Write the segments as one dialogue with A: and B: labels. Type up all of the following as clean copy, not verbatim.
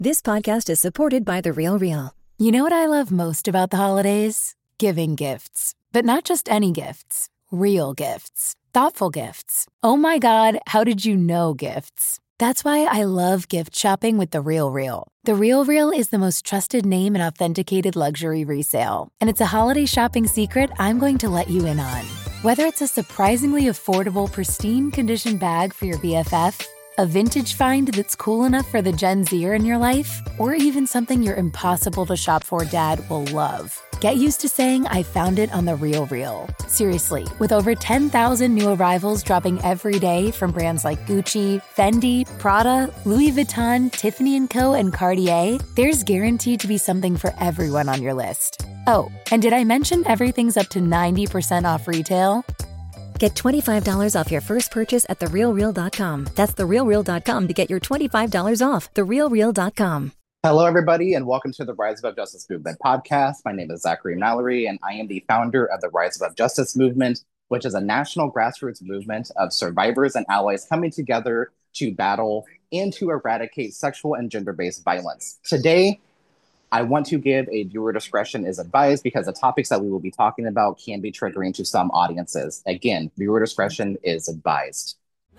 A: This podcast is supported by The Real Real.
B: You know what I love most about the holidays? Giving gifts. But not just any gifts. Real gifts. Thoughtful gifts. Oh my God, how did you know gifts? That's why I love gift shopping with The Real Real. The Real Real is the most trusted name in authenticated luxury resale. And it's a holiday shopping secret I'm going to let you in on. Whether it's a surprisingly affordable, pristine condition bag for your BFF, a vintage find that's cool enough for the Gen Zer in your life, or even something your impossible to shop for dad will love. Get used to saying I found it on The Real Real. Seriously, with over 10,000 new arrivals dropping every day from brands like Gucci, Fendi, Prada, Louis Vuitton, Tiffany & Co., and Cartier, there's guaranteed to be something for everyone on your list. Oh, and did I mention everything's up to 90% off retail?
A: Get $25 off your first purchase at therealreal.com. That's therealreal.com to get your $25 off. Therealreal.com.
C: Hello, everybody, and welcome to the Rise Above Justice Movement podcast. My name is Zachary Mallory, and I am the founder of the Rise Above Justice Movement, which is a national grassroots movement of survivors and allies coming together to battle and to eradicate sexual and gender-based violence. Today, I want to give a viewer discretion is advised because the topics that we will be talking about can be triggering to some audiences. Again, viewer discretion is advised.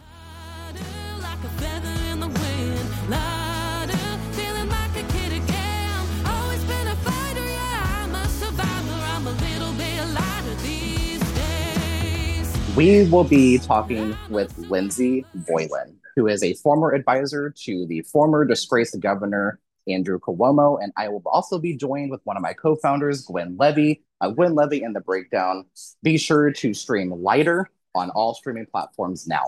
C: We will be talking with Lindsey Boylan, who is a former advisor to the former disgraced governor, Andrew Cuomo, and I will also be joined with one of my co-founders, Gwen Levy. Gwen Levy and The Breakdown. Be sure to stream Lighter on all streaming platforms now.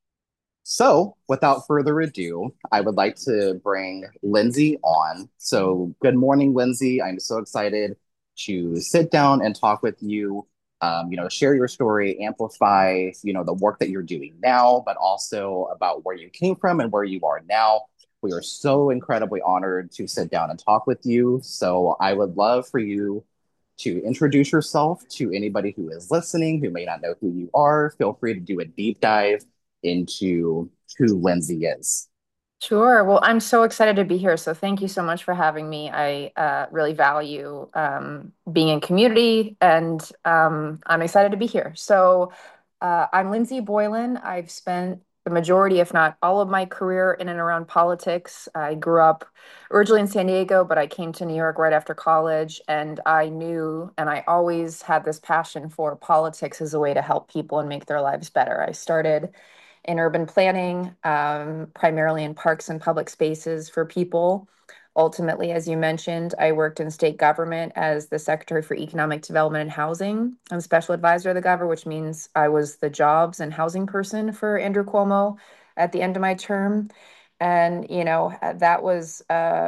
C: So, without further ado, I would like to bring Lindsey on. So, good morning, Lindsey. I'm so excited to sit down and talk with you. Share your story, amplify, the work that you're doing now, but also about where you came from and where you are now. We are so incredibly honored to sit down and talk with you. So I would love for you to introduce yourself to anybody who is listening, who may not know who you are. Feel free to do a deep dive into who Lindsey is.
D: Sure. Well, I'm so excited to be here. So thank you so much for having me. I really value being in community, and I'm excited to be here. So I'm Lindsey Boylan. I've spent the majority, if not all of my career in and around politics. I grew up originally in San Diego, but I came to New York right after college, and I knew, and I always had this passion for politics as a way to help people and make their lives better. I started in urban planning, primarily in parks and public spaces for people. Ultimately, as you mentioned, I worked in state government as the Secretary for Economic Development and Housing. I'm special advisor of the governor, which means I was the jobs and housing person for Andrew Cuomo at the end of my term. And, that was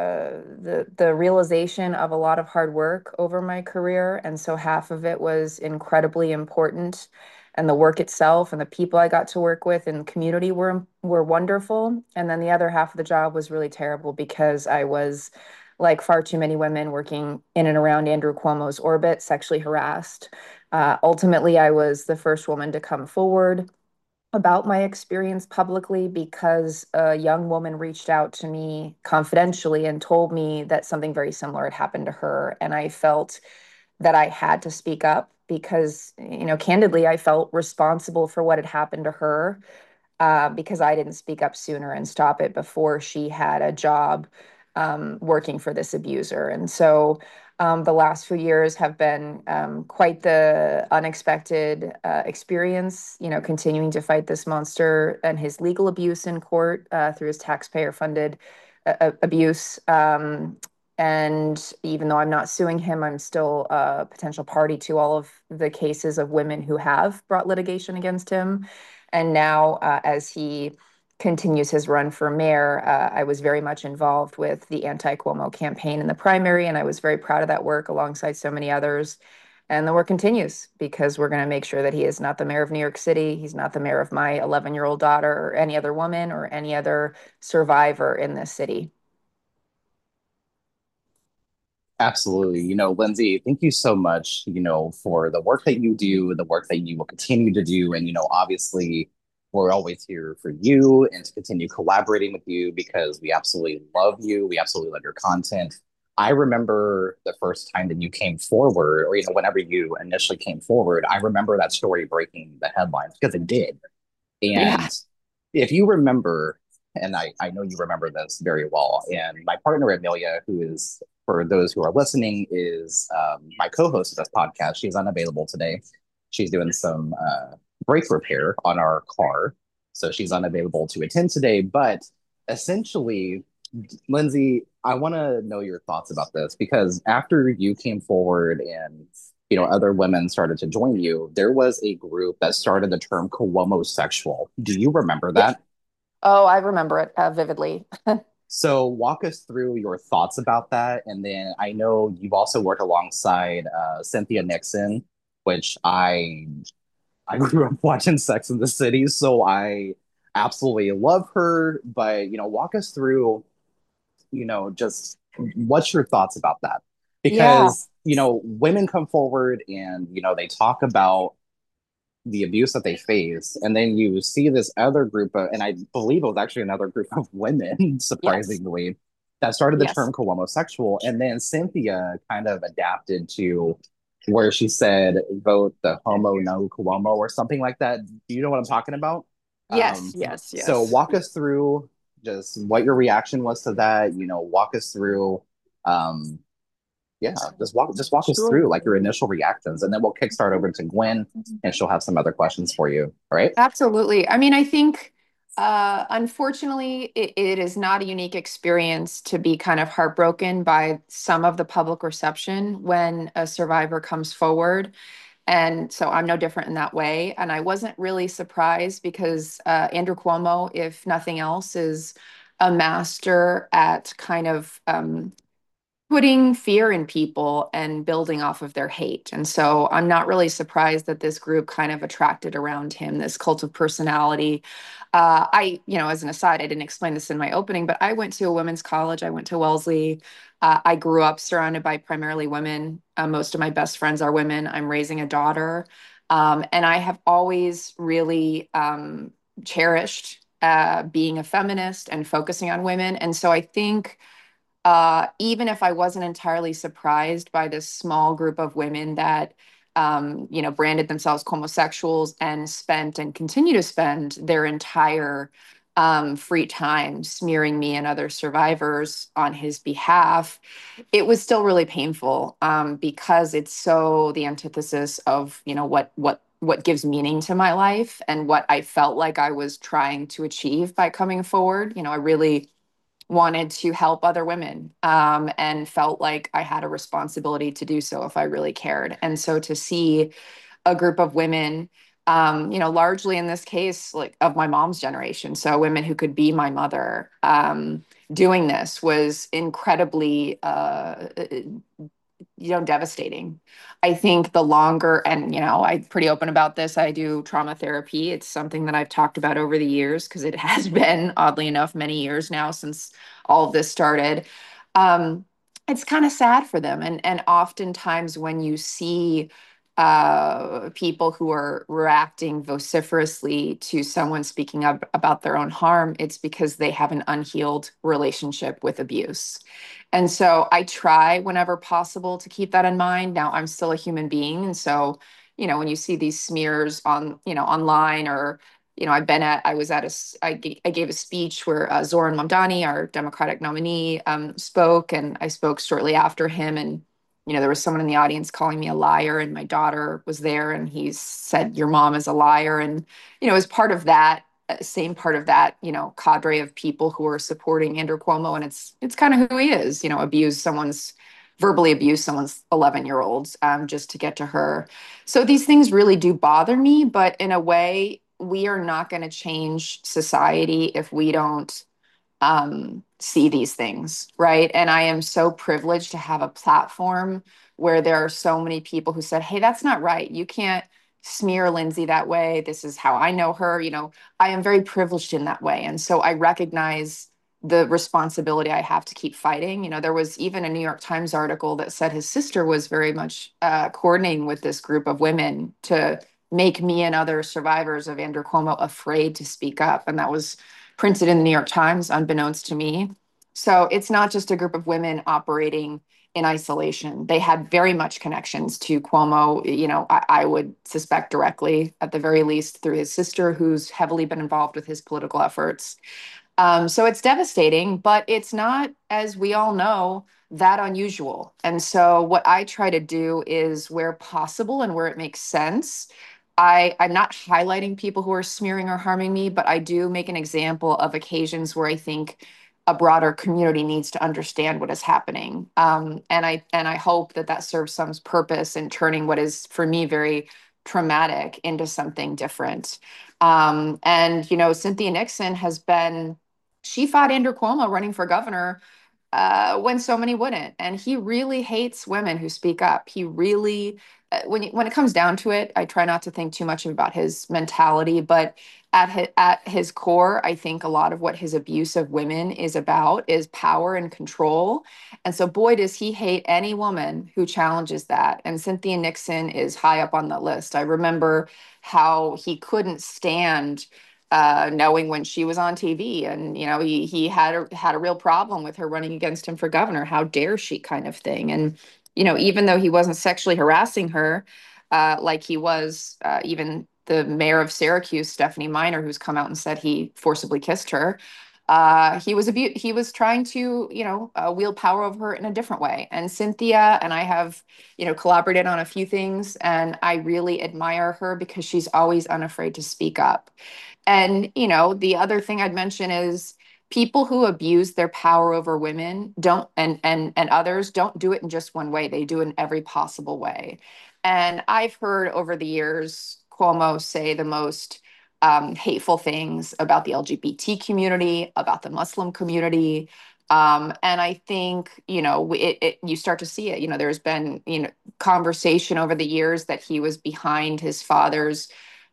D: the realization of a lot of hard work over my career. And so half of it was incredibly important. And the work itself and the people I got to work with in the community were wonderful. And then the other half of the job was really terrible because I was, like far too many women working in and around Andrew Cuomo's orbit, sexually harassed. Ultimately, I was the first woman to come forward about my experience publicly because a young woman reached out to me confidentially and told me that something very similar had happened to her. And I felt that I had to speak up because, candidly, I felt responsible for what had happened to her because I didn't speak up sooner and stop it before she had a job working for this abuser. And so the last few years have been quite the unexpected experience, continuing to fight this monster and his legal abuse in court through his taxpayer-funded abuse. And even though I'm not suing him, I'm still a potential party to all of the cases of women who have brought litigation against him. And now, as he continues his run for mayor, I was very much involved with the anti-Cuomo campaign in the primary, and I was very proud of that work alongside so many others. And the work continues because we're going to make sure that he is not the mayor of New York City. He's not the mayor of my 11-year-old daughter or any other woman or any other survivor in this city.
C: Absolutely. Lindsey, thank you so much, for the work that you do, the work that you will continue to do. And, obviously, We're always here for you and to continue collaborating with you because we absolutely love you. We absolutely love your content. I remember the first time that you came forward, or whenever you initially came forward, I remember that story breaking the headlines because it did.
D: Yeah.
C: And if you remember, and I know you remember this very well, and my partner Amelia, who is, for those who are listening, is my co-host of this podcast. She's unavailable today. She's doing some brake repair on our car, so she's unavailable to attend today. But essentially, Lindsay, I want to know your thoughts about this because after you came forward and other women started to join you, there was a group that started the term Cuomo sexual. Do you remember
D: Yeah.
C: that?
D: Oh, I remember it vividly.
C: So walk us through your thoughts about that, and then I know you've also worked alongside Cynthia Nixon, which I grew up watching Sex in the City, so I absolutely love her. But walk us through just what's your thoughts about that?
D: Yeah.
C: Because, women come forward and, they talk about the abuse that they face. And then you see this other group of, and I believe it was actually another group of women,
D: Yes.
C: surprisingly, that started the
D: Yes.
C: term homosexual. And then Cynthia kind of adapted to where she said, vote the homo no Cuomo or something like that. Do you know what I'm talking about?
D: Yes.
C: Um,
D: Yes.
C: so
D: Yes.
C: walk us through just what your reaction was to that. Walk us through, um, yeah, just walk us
D: Sure.
C: through like your initial reactions, and then we'll kickstart over to Gwen, and she'll have some other questions for you. All right?
D: Absolutely. I mean, I think, unfortunately, it is not a unique experience to be kind of heartbroken by some of the public reception when a survivor comes forward. And so I'm no different in that way. And I wasn't really surprised because Andrew Cuomo, if nothing else, is a master at kind of putting fear in people and building off of their hate. And so I'm not really surprised that this group kind of attracted around him, this cult of personality. As an aside, I didn't explain this in my opening, but I went to a women's college. I went to Wellesley. I grew up surrounded by primarily women. Most of my best friends are women. I'm raising a daughter. And I have always really cherished being a feminist and focusing on women. And so I think even if I wasn't entirely surprised by this small group of women that, branded themselves homosexuals and spent and continue to spend their entire free time smearing me and other survivors on his behalf, it was still really painful because it's so the antithesis of, what gives meaning to my life and what I felt like I was trying to achieve by coming forward. I really wanted to help other women and felt like I had a responsibility to do so if I really cared. And so to see a group of women, largely in this case, like of my mom's generation, so women who could be my mother, doing this was incredibly devastating. I think the longer, and I'm pretty open about this, I do trauma therapy. It's something that I've talked about over the years because it has been, oddly enough, many years now since all of this started. Um, it's kind of sad for them. And oftentimes when you see people who are reacting vociferously to someone speaking up about their own harm, it's because they have an unhealed relationship with abuse. And so I try whenever possible to keep that in mind. Now I'm still a human being. And so, when you see these smears on, online or, I was at I gave a speech where Zoran Mamdani, our Democratic nominee, spoke, and I spoke shortly after him. And, there was someone in the audience calling me a liar, and my daughter was there, and he said, "Your mom is a liar." And, as part of that, same part of that, cadre of people who are supporting Andrew Cuomo, and it's kind of who he is, verbally abuse someone's 11-year-olds just to get to her. So these things really do bother me, but in a way, we are not going to change society if we don't see these things, right? And I am so privileged to have a platform where there are so many people who said, "Hey, that's not right. You can't smear Lindsay that way. This is how I know her." I am very privileged in that way. And so I recognize the responsibility I have to keep fighting. There was even a New York Times article that said his sister was very much coordinating with this group of women to make me and other survivors of Andrew Cuomo afraid to speak up. And that was printed in the New York Times, unbeknownst to me. So it's not just a group of women operating in isolation. They had very much connections to Cuomo, I would suspect directly, at the very least, through his sister, who's heavily been involved with his political efforts. So it's devastating, but it's not, as we all know, that unusual. And so what I try to do is where possible and where it makes sense. I'm not highlighting people who are smearing or harming me, but I do make an example of occasions where I think a broader community needs to understand what is happening. And I hope that that serves some purpose in turning what is, for me, very traumatic into something different. And Cynthia Nixon has been she fought Andrew Cuomo running for governor when so many wouldn't. And he really hates women who speak up. He really, when it comes down to it, I try not to think too much about his mentality, but at his core, I think a lot of what his abuse of women is about is power and control. And so, boy, does he hate any woman who challenges that. And Cynthia Nixon is high up on the list. I remember how he couldn't stand knowing when she was on TV, and he had a real problem with her running against him for governor. How dare she, kind of thing. And even though he wasn't sexually harassing her, like he was even the mayor of Syracuse, Stephanie Miner, who's come out and said he forcibly kissed her. He was trying to wield power over her in a different way. And Cynthia and I have collaborated on a few things, and I really admire her because she's always unafraid to speak up. And, the other thing I'd mention is people who abuse their power over women don't, and others don't do it in just one way. They do it in every possible way. And I've heard over the years Cuomo say the most hateful things about the LGBT community, about the Muslim community. And I think, you start to see it. There's been, conversation over the years that he was behind his father's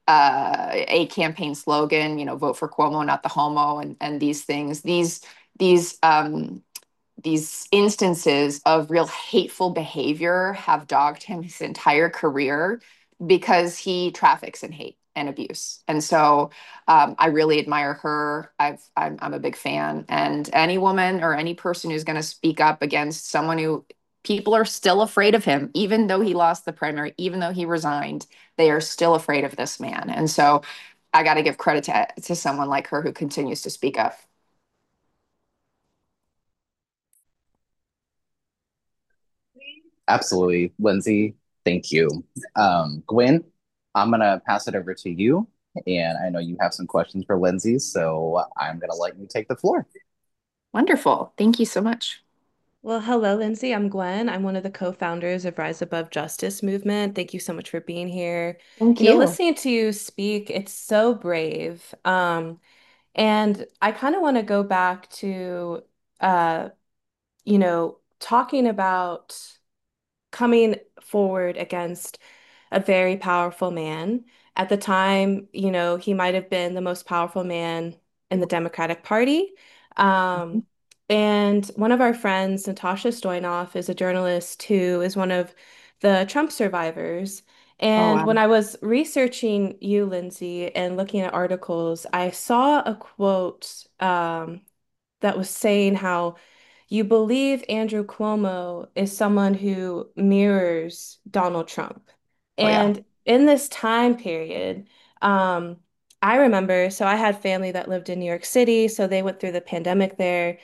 D: a campaign slogan, vote for Cuomo, not the homo, and these things, these these instances of real hateful behavior have dogged him his entire career because he traffics in hate and abuse. And so I really admire her. I'm a big fan. And any woman or any person who's going to speak up against someone who people are still afraid of him, even though he lost the primary, even though he resigned, they are still afraid of this man. And so I got to give credit to someone like her who continues to speak up.
C: Absolutely, Lindsay. Thank you. Gwen, I'm gonna pass it over to you, and I know you have some questions for Lindsay, so I'm gonna let you take the floor.
D: Wonderful. Thank you so much.
E: Well, hello, Lindsay. I'm Gwen. I'm one of the co-founders of Rise Above Justice movement. Thank you so much for being here.
D: Thank you.
E: Listening to you speak, it's so brave. And I kind of want to go back to, uh, talking about coming forward against a very powerful man. At the time, he might have been the most powerful man in the Democratic Party. Um, and one of our friends, Natasha Stoynoff, is a journalist who is one of the Trump survivors.
D: Oh,
E: And when
D: wow.
E: I was researching you, Lindsay, and looking at articles, I saw a quote that was saying how you believe Andrew Cuomo is someone who mirrors Donald Trump.
D: Oh, yeah.
E: And in this time period, um, I remember, so I had family that lived in New York City, so they went through the pandemic there.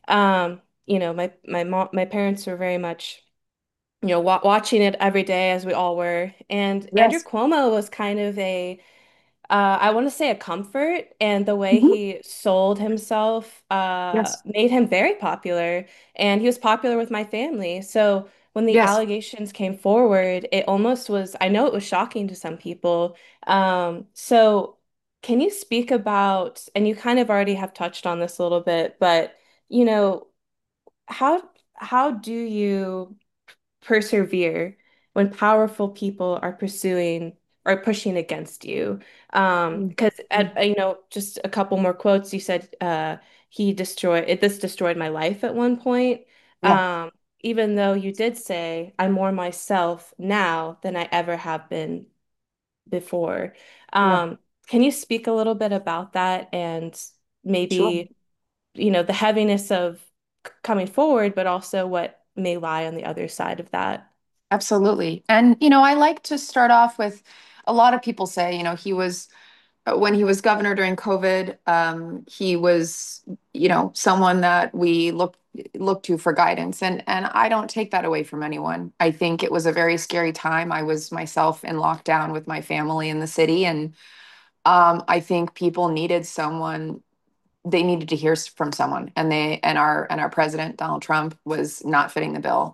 E: My mom, my parents were very much, watching it every day as we all were. And Andrew
D: Yes.
E: Cuomo was kind of I want to say a comfort, and the way
D: Mhm.
E: he sold himself
D: Yes.
E: made him very popular, and he was popular with my family. So when the
D: Yes.
E: allegations came forward, it almost was, I know it was shocking to some people. So can you speak about, and you kind of already have touched on this a little bit, but you know, how how do you persevere when powerful people are pursuing or pushing against you?
D: Mm.
E: Because
D: Mm.
E: just a couple more quotes, you said this destroyed my life at one point.
D: Yeah.
E: Even though you did say I'm more myself now than I ever have been before.
D: Yeah,
E: Can you speak a little bit about that and
D: sure.
E: maybe, the heaviness of coming forward, but also what may lie on the other side of that?
D: Absolutely. And, I like to start off with a lot of people say, he was when he was governor during COVID, he was, someone that we look to for guidance, and I don't take that away from anyone. I think it was a very scary time. I was myself in lockdown with my family in the city, and I think people needed someone. They needed to hear from someone, and our president Donald Trump was not fitting the bill.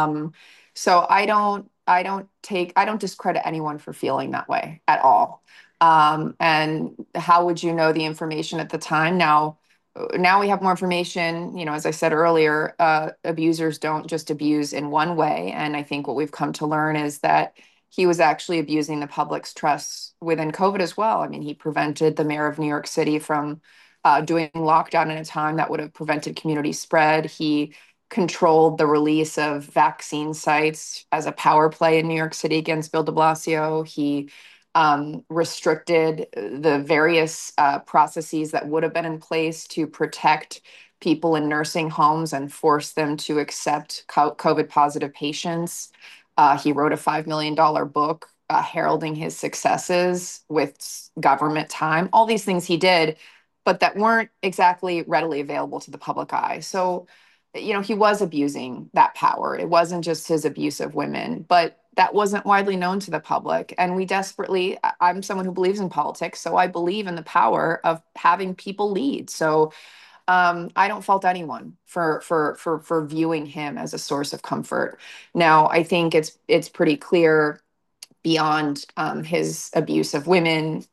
D: So I don't discredit anyone for feeling that way at all. And how would you know the information at the time? Now we have more information. As I said earlier, abusers don't just abuse in one way. And I think what we've come to learn is that he was actually abusing the public's trust within COVID as well. I mean, he prevented the mayor of New York City from doing lockdown in a time that would have prevented community spread. He controlled the release of vaccine sites as a power play in New York City against Bill de Blasio. He restricted the various processes that would have been in place to protect people in nursing homes and force them to accept COVID positive patients. He wrote a $5 million book heralding his successes with government time, all these things he did, but that weren't exactly readily available to the public eye. So, he was abusing that power. It wasn't just his abuse of women, but that wasn't widely known to the public. And we desperately, I'm someone who believes in politics, so I believe in the power of having people lead. So I don't fault anyone for viewing him as a source of comfort. Now, I think it's pretty clear beyond his abuse of women,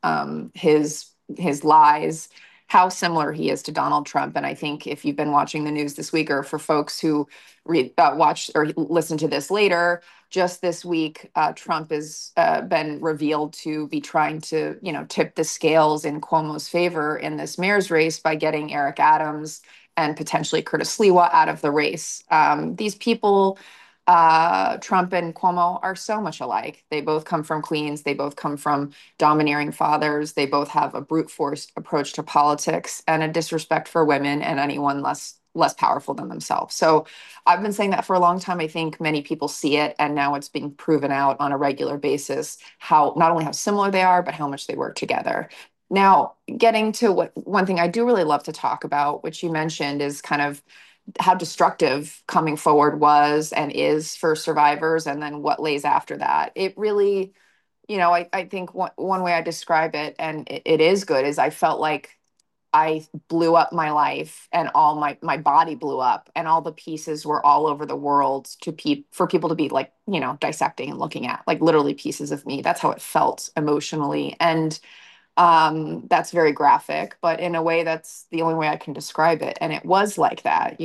D: his lies, how similar he is to Donald Trump. And I think if you've been watching the news this week, or for folks who watch or listen to this later, just this week, Trump has been revealed to be trying to, tip the scales in Cuomo's favor in this mayor's race by getting Eric Adams and potentially Curtis Sliwa out of the race. These people, Trump and Cuomo, are so much alike. They both come from Queens. They both come from domineering fathers. They both have a brute force approach to politics and a disrespect for women and anyone less powerful than themselves. So I've been saying that for a long time. I think many people see it, and now it's being proven out on a regular basis how not only how similar they are, but how much they work together. Now, getting to what one thing I do really love to talk about, which you mentioned, is kind of how destructive coming forward was and is for survivors, and then what lays after that. It really, I think one way I describe it, and it is good, is I felt like I blew up my life, and all my body blew up, and all the pieces were all over the world for people to be like, dissecting and looking at, like literally pieces of me. That's how it felt emotionally. And that's very graphic, but in a way that's the only way I can describe it. And it was like that.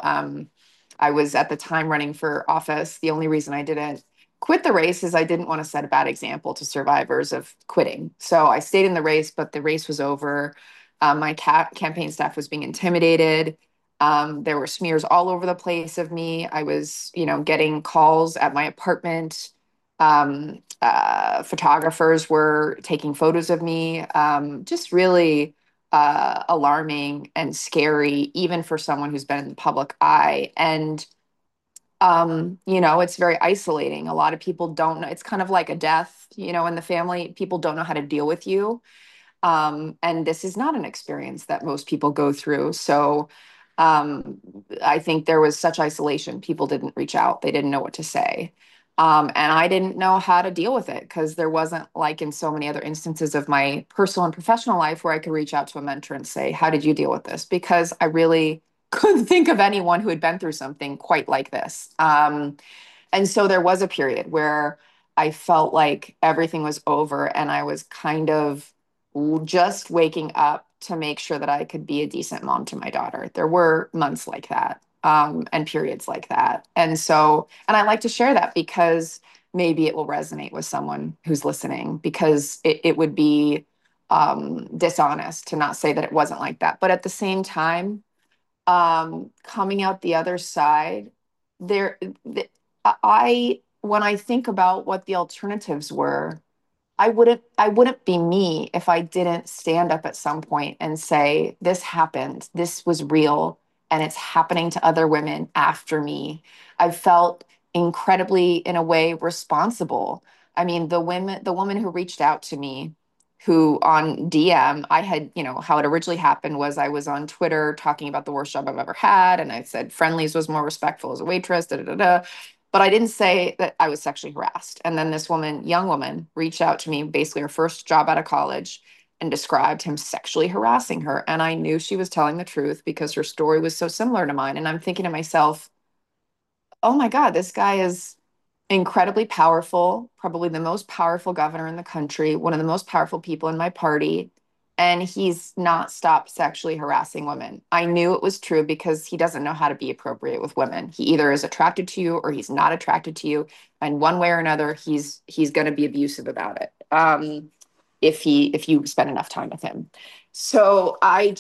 D: I was at the time running for office. The only reason I didn't quit the race is I didn't want to set a bad example to survivors of quitting. So I stayed in the race, but the race was over. My campaign staff was being intimidated. There were smears all over the place of me. I was, getting calls at my apartment. Photographers were taking photos of me. Just really alarming and scary, even for someone who's been in the public eye. And it's very isolating. A lot of people don't know. It's kind of like a death, in the family. People don't know how to deal with you. And this is not an experience that most people go through. So um, I think there was such isolation. People didn't reach out. They didn't know what to say. And I didn't know how to deal with it, because there wasn't, like in so many other instances of my personal and professional life, where I could reach out to a mentor and say, how did you deal with this? Because I really couldn't think of anyone who had been through something quite like this. And so there was a period where I felt like everything was over, and I was kind of just waking up to make sure that I could be a decent mom to my daughter. There were months like that, and periods like that. And I like to share that because maybe it will resonate with someone who's listening, because it would be dishonest to not say that it wasn't like that. But at the same time, coming out the other side, there, I, when I think about what the alternatives were, I wouldn't be me if I didn't stand up at some point and say, this happened, this was real, and it's happening to other women after me. I felt incredibly, in a way, responsible. I mean, the woman who reached out to me, who on DM, I had, how it originally happened was I was on Twitter talking about the worst job I've ever had, and I said Friendly's was more respectful as a waitress, da da da da. But I didn't say that I was sexually harassed. And then this woman, young woman, reached out to me, basically her first job out of college, and described him sexually harassing her. And I knew she was telling the truth because her story was so similar to mine. And I'm thinking to myself, oh my God, this guy is incredibly powerful, probably the most powerful governor in the country, one of the most powerful people in my party. And he's not stopped sexually harassing women. I knew it was true because he doesn't know how to be appropriate with women. He either is attracted to you or he's not attracted to you. And one way or another, he's going to be abusive about it. If you spend enough time with him. So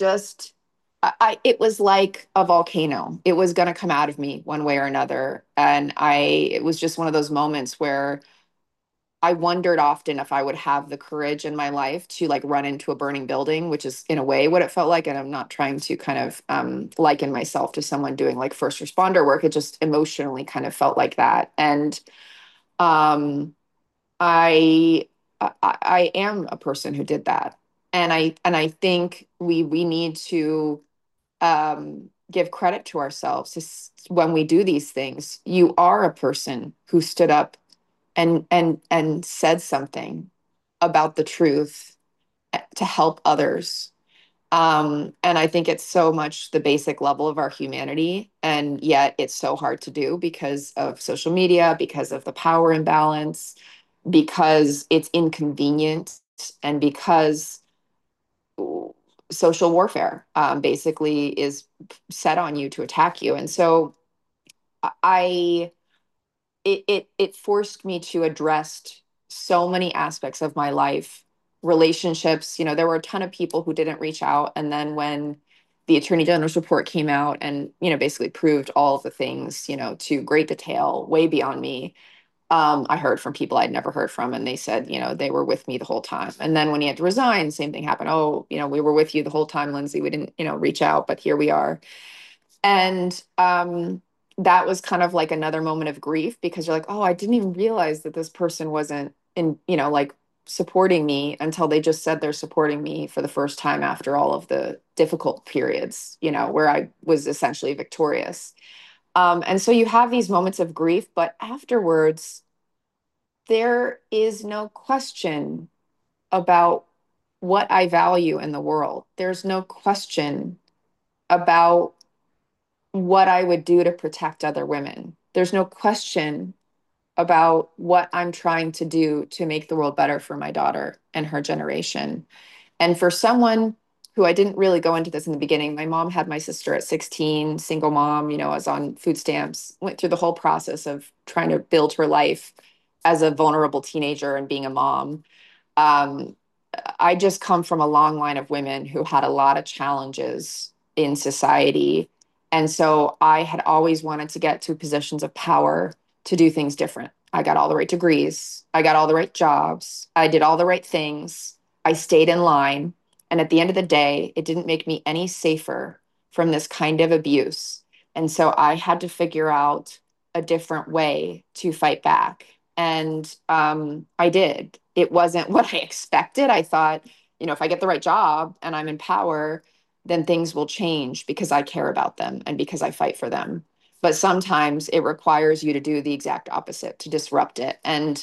D: it was like a volcano. It was going to come out of me one way or another. And it was just one of those moments where I wondered often if I would have the courage in my life to like run into a burning building, which is in a way what it felt like. And I'm not trying to kind of liken myself to someone doing like first responder work. It just emotionally kind of felt like that. And um, I, I am a person who did that. And I think we need to give credit to ourselves when we do these things. You are a person who stood up and said something about the truth to help others. And I think it's so much the basic level of our humanity, and yet it's so hard to do because of social media, because of the power imbalance, because it's inconvenient, and because social warfare basically is set on you to attack you. And so I it forced me to address so many aspects of my life, relationships. There were a ton of people who didn't reach out, and then when the Attorney General's report came out and basically proved all of the things to great detail, way beyond me. I heard from people I'd never heard from, and they said, they were with me the whole time. And then when he had to resign, same thing happened. Oh, we were with you the whole time, Lindsay. We didn't, reach out, but here we are. And that was kind of like another moment of grief because you're like, oh, I didn't even realize that this person wasn't in, like supporting me until they just said they're supporting me for the first time after all of the difficult periods, where I was essentially victorious. And so you have these moments of grief, but afterwards, there is no question about what I value in the world. There's no question about what I would do to protect other women. There's no question about what I'm trying to do to make the world better for my daughter and her generation. And for someone who I didn't really go into this in the beginning, my mom had my sister at 16, single mom, I was on food stamps, went through the whole process of trying to build her life as a vulnerable teenager and being a mom. Um, I just come from a long line of women who had a lot of challenges in society. And so I had always wanted to get to positions of power to do things different. I got all the right degrees, I got all the right jobs, I did all the right things, I stayed in line. And at the end of the day, it didn't make me any safer from this kind of abuse. And so I had to figure out a different way to fight back. And I did. It wasn't what I expected. I thought, if I get the right job and I'm in power, then things will change because I care about them and because I fight for them. But sometimes it requires you to do the exact opposite, to disrupt it. And,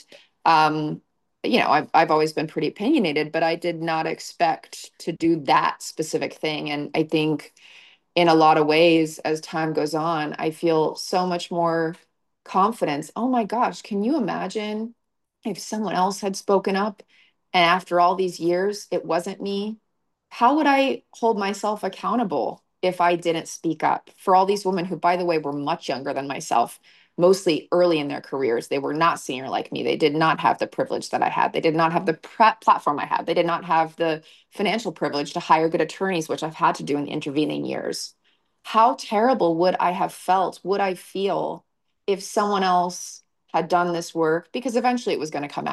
D: I've always been pretty opinionated, but I did not expect to do that specific thing. And I think in a lot of ways, as time goes on, I feel so much more confidence. Oh my gosh, can you imagine if someone else had spoken up and after all these years, it wasn't me? How would I hold myself accountable if I didn't speak up for all these women who, by the way, were much younger than myself, mostly early in their careers? They were not senior like me. They did not have the privilege that I had. They did not have the platform I had. They did not have the financial privilege to hire good attorneys, which I've had to do in the intervening years. How terrible would I have felt? Would I feel if someone else had done this work? Because eventually it was going to come out.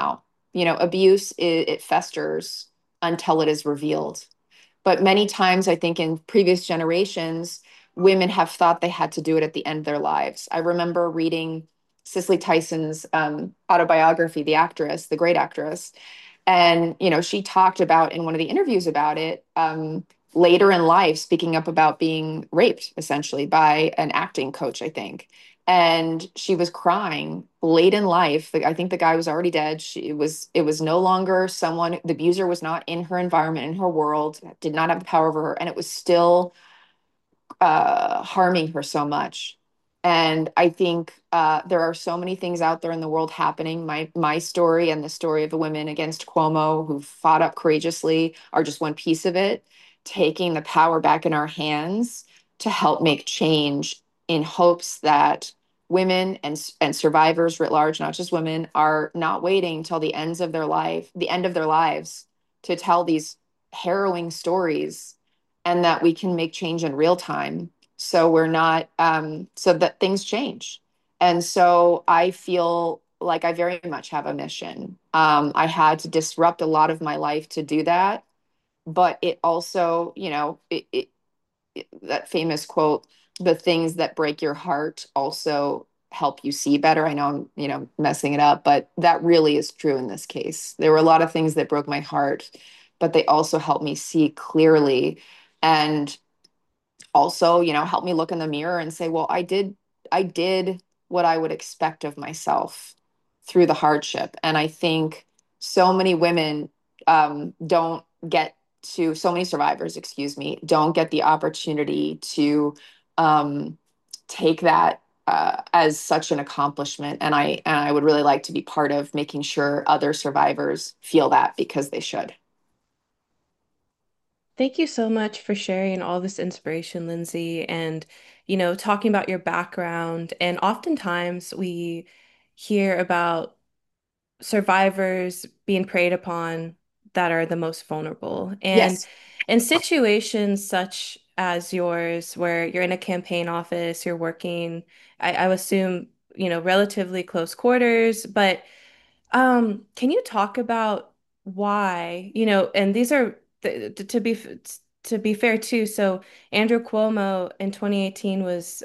D: abuse, it festers until it is revealed. But many times, I think in previous generations, women have thought they had to do it at the end of their lives. I remember reading Cicely Tyson's autobiography, the actress, the great actress, and she talked about in one of the interviews about it, later in life, speaking up about being raped essentially by an acting coach, I think. And she was crying late in life. I think the guy was already dead. It was no longer someone, the abuser was not in her environment, in her world, did not have the power over her, and it was still harming her so much. And I think there are so many things out there in the world happening. My story and the story of the women against Cuomo who fought up courageously are just one piece of it. Taking the power back in our hands to help make change in hopes that women and survivors writ large, not just women, are not waiting till the end of their lives to tell these harrowing stories, and that we can make change in real time, so we're not so that things change. And so I feel like I very much have a mission. I had to disrupt a lot of my life to do that, but it also, that famous quote, the things that break your heart also help you see better. I know I'm, messing it up, but that really is true in this case. There were a lot of things that broke my heart, but they also helped me see clearly, and also, help me look in the mirror and say, well, I did what I would expect of myself through the hardship. And I think so many women don't get so many survivors, excuse me, don't get the opportunity to um, take that as such an accomplishment. And I would really like to be part of making sure other survivors feel that, because they should.
E: Thank you so much for sharing all this inspiration, Lindsay, and talking about your background. And oftentimes we hear about survivors being preyed upon that are the most vulnerable. And
D: Yes.
E: in situations such as yours, where you're in a campaign office, you're working, I would assume, relatively close quarters, but can you talk about why, and these are to be fair too, so Andrew Cuomo in 2018 was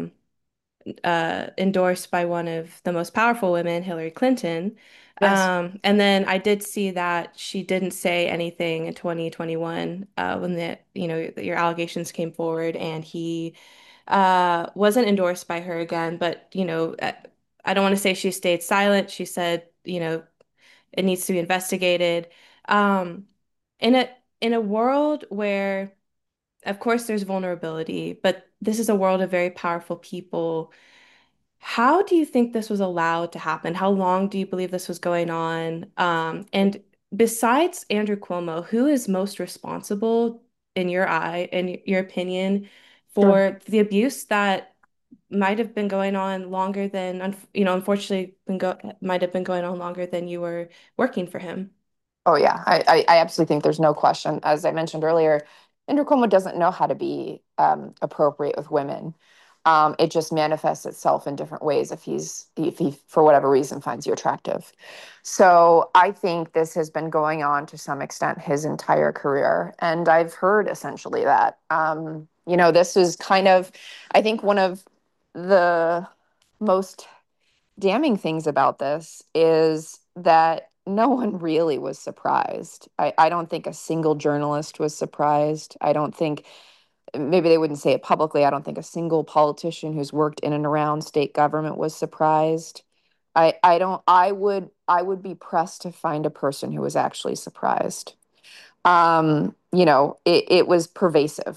E: endorsed by one of the most powerful women, Hillary Clinton.
D: Yes.
E: And then I did see that she didn't say anything in 2021 when your allegations came forward, and he wasn't endorsed by her again. But I don't want to say she stayed silent. She said, it needs to be investigated. Um, in a world where, of course, there's vulnerability, but this is a world of very powerful people. How do you think this was allowed to happen? How long do you believe this was going on? And besides Andrew Cuomo, who is most responsible in your eye, in your opinion,
D: Sure.
E: for the abuse that might have been going on longer than, unfortunately, might have been going on longer than you were working for him?
D: Oh yeah, I absolutely think there's no question. As I mentioned earlier, Andrew Cuomo doesn't know how to be appropriate with women. It just manifests itself in different ways if he for whatever reason finds you attractive. So I think this has been going on to some extent his entire career, and I've heard essentially that. This is kind of, I think, one of the most damning things about this is that no one really was surprised. I don't think a single journalist was surprised. I don't think, maybe they wouldn't say it publicly, I don't think a single politician who's worked in and around state government was surprised. I don't I would be pressed to find a person who was actually surprised. It was pervasive.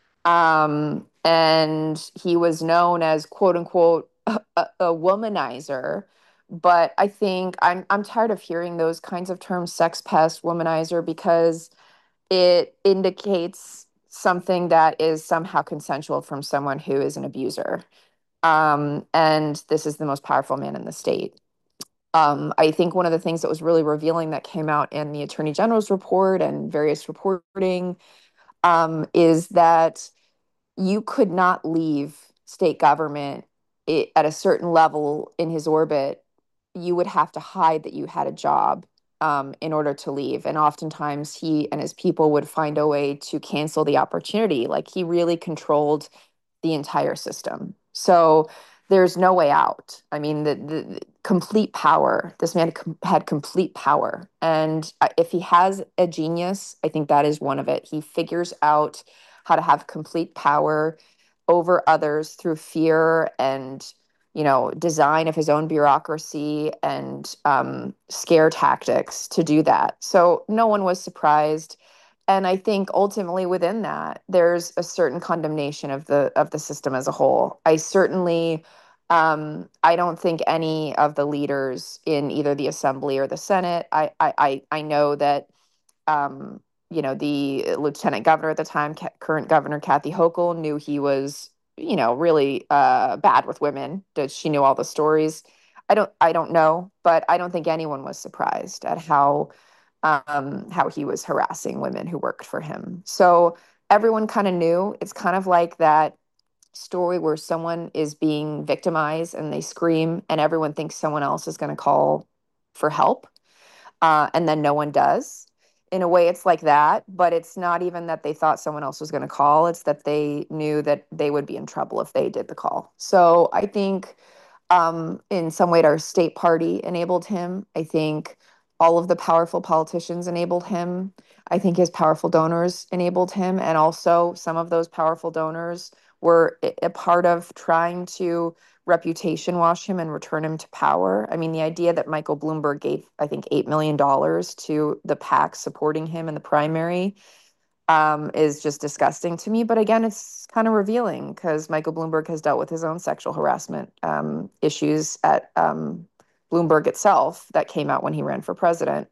D: And he was known as quote unquote a womanizer. But I think I'm tired of hearing those kinds of terms, sex pest, womanizer, because it indicates something that is somehow consensual from someone who is an abuser. And this is the most powerful man in the state. I think one of the things that was really revealing that came out in the Attorney General's report and various reporting, is that you could not leave state government at a certain level in his orbit. You would have to hide that you had a job in order to leave. And oftentimes he and his people would find a way to cancel the opportunity. Like he really controlled the entire system. So there's no way out. I mean, the complete power. This man had complete power. And if he has a genius, I think that is one of it. He figures out how to have complete power over others through fear and design of his own bureaucracy and scare tactics to do that. So no one was surprised. And I think ultimately within that, there's a certain condemnation of the system as a whole. I don't think any of the leaders in either the assembly or the Senate. I know that um, the lieutenant governor at the time, current governor Kathy Hochul, knew he was, really bad with women. That she knew all the stories. I don't know, but I don't think anyone was surprised at how he was harassing women who worked for him. So everyone kind of knew. It's kind of like that story where someone is being victimized and they scream, and everyone thinks someone else is going to call for help, and then no one does. In a way, it's like that, but it's not even that they thought someone else was going to call. It's that they knew that they would be in trouble if they did the call. So I think in some way, our state party enabled him. I think all of the powerful politicians enabled him. I think his powerful donors enabled him. And also, some of those powerful donors were a part of trying to reputation wash him and return him to power. I mean, the idea that Michael Bloomberg gave, I think, $8 million to the PAC supporting him in the primary is just disgusting to me. But again, it's kind of revealing because Michael Bloomberg has dealt with his own sexual harassment issues at Bloomberg itself that came out when he ran for president.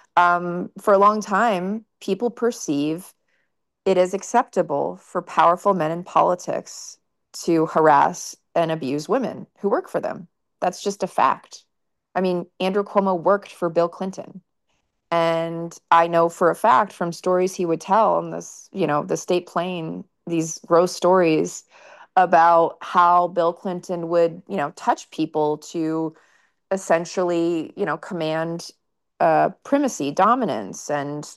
D: For a long time, people perceive it is acceptable for powerful men in politics to harass and abuse women who work for them. That's just a fact. I mean, Andrew Cuomo worked for Bill Clinton. And I know for a fact from stories he would tell on this, the state plane, these gross stories about how Bill Clinton would, touch people to essentially, command primacy, dominance. And,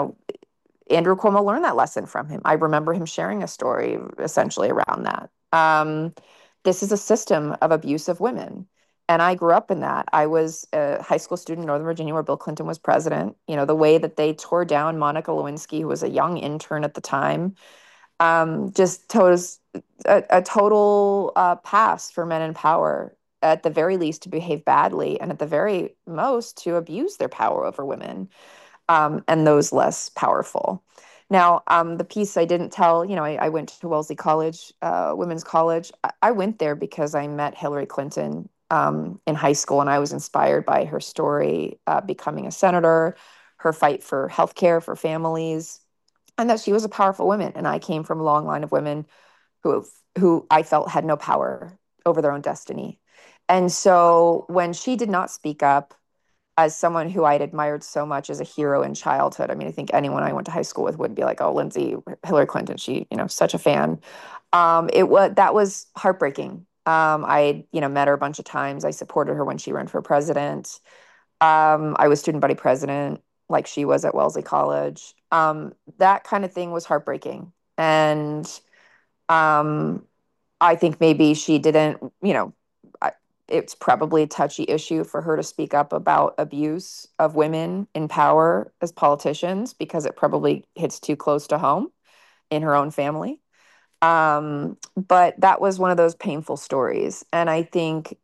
D: Andrew Cuomo learned that lesson from him. I remember him sharing a story essentially around that. This is a system of abuse of women. And I grew up in that. I was a high school student in Northern Virginia where Bill Clinton was president. The way that they tore down Monica Lewinsky, who was a young intern at the time, just was a total pass for men in power, at the very least to behave badly, and at the very most to abuse their power over women and those less powerful. Now, the piece I didn't tell, I went to Wellesley College, Women's College. I went there because I met Hillary Clinton in high school, and I was inspired by her story, becoming a senator, her fight for healthcare for families, and that she was a powerful woman. And I came from a long line of women who I felt had no power over their own destiny. And so when she did not speak up, as someone who I'd admired so much as a hero in childhood. I mean, I think anyone I went to high school with would be like, "Oh, Lindsay, Hillary Clinton, she, such a fan." That was heartbreaking. I, met her a bunch of times. I supported her when she ran for president. I was student body president, like she was at Wellesley College. That kind of thing was heartbreaking, and um, I think maybe she didn't, it's probably a touchy issue for her to speak up about abuse of women in power as politicians because it probably hits too close to home in her own family. But that was one of those painful stories. And I think,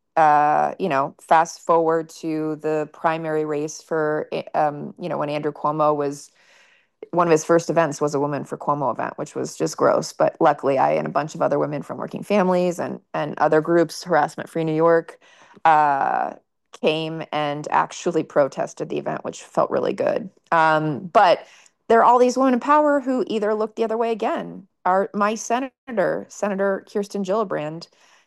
D: fast forward to the primary race for, when Andrew Cuomo was, one of his first events was a Woman for Cuomo event, which was just gross. But luckily, I and a bunch of other women from Working Families and other groups, Harassment Free New York, uh, came and actually protested the event, which felt really good. But there are all these women in power who either look the other way again. My Senator Kirsten Gillibrand,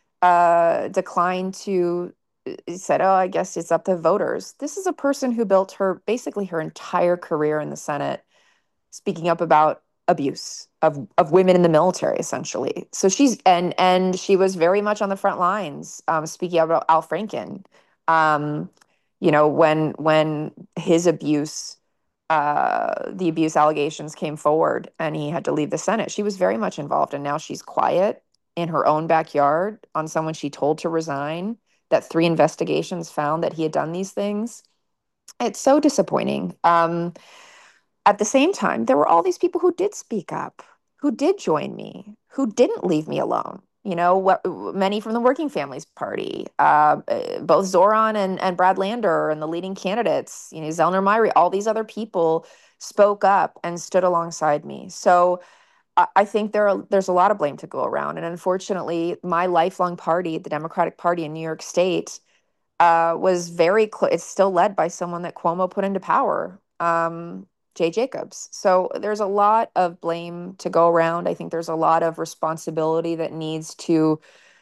D: declined to said, "Oh, I guess it's up to voters." This is a person who built basically her entire career in the Senate speaking up about abuse of women in the military, essentially. So she was very much on the front lines, speaking up about Al Franken. Um, when his abuse, the abuse allegations came forward and he had to leave the Senate, she was very much involved. And now she's quiet in her own backyard on someone she told to resign, that three investigations found that he had done these things. It's so disappointing. At the same time, there were all these people who did speak up, who did join me, who didn't leave me alone. Many from the Working Families Party, both Zoran and Brad Lander and the leading candidates, Zellner Myrie, all these other people spoke up and stood alongside me. So I think there's a lot of blame to go around. And unfortunately, my lifelong party, the Democratic Party in New York State, was very close. It's still led by someone that Cuomo put into power, Jay Jacobs. So there's a lot of blame to go around. I think there's a lot of responsibility that needs to.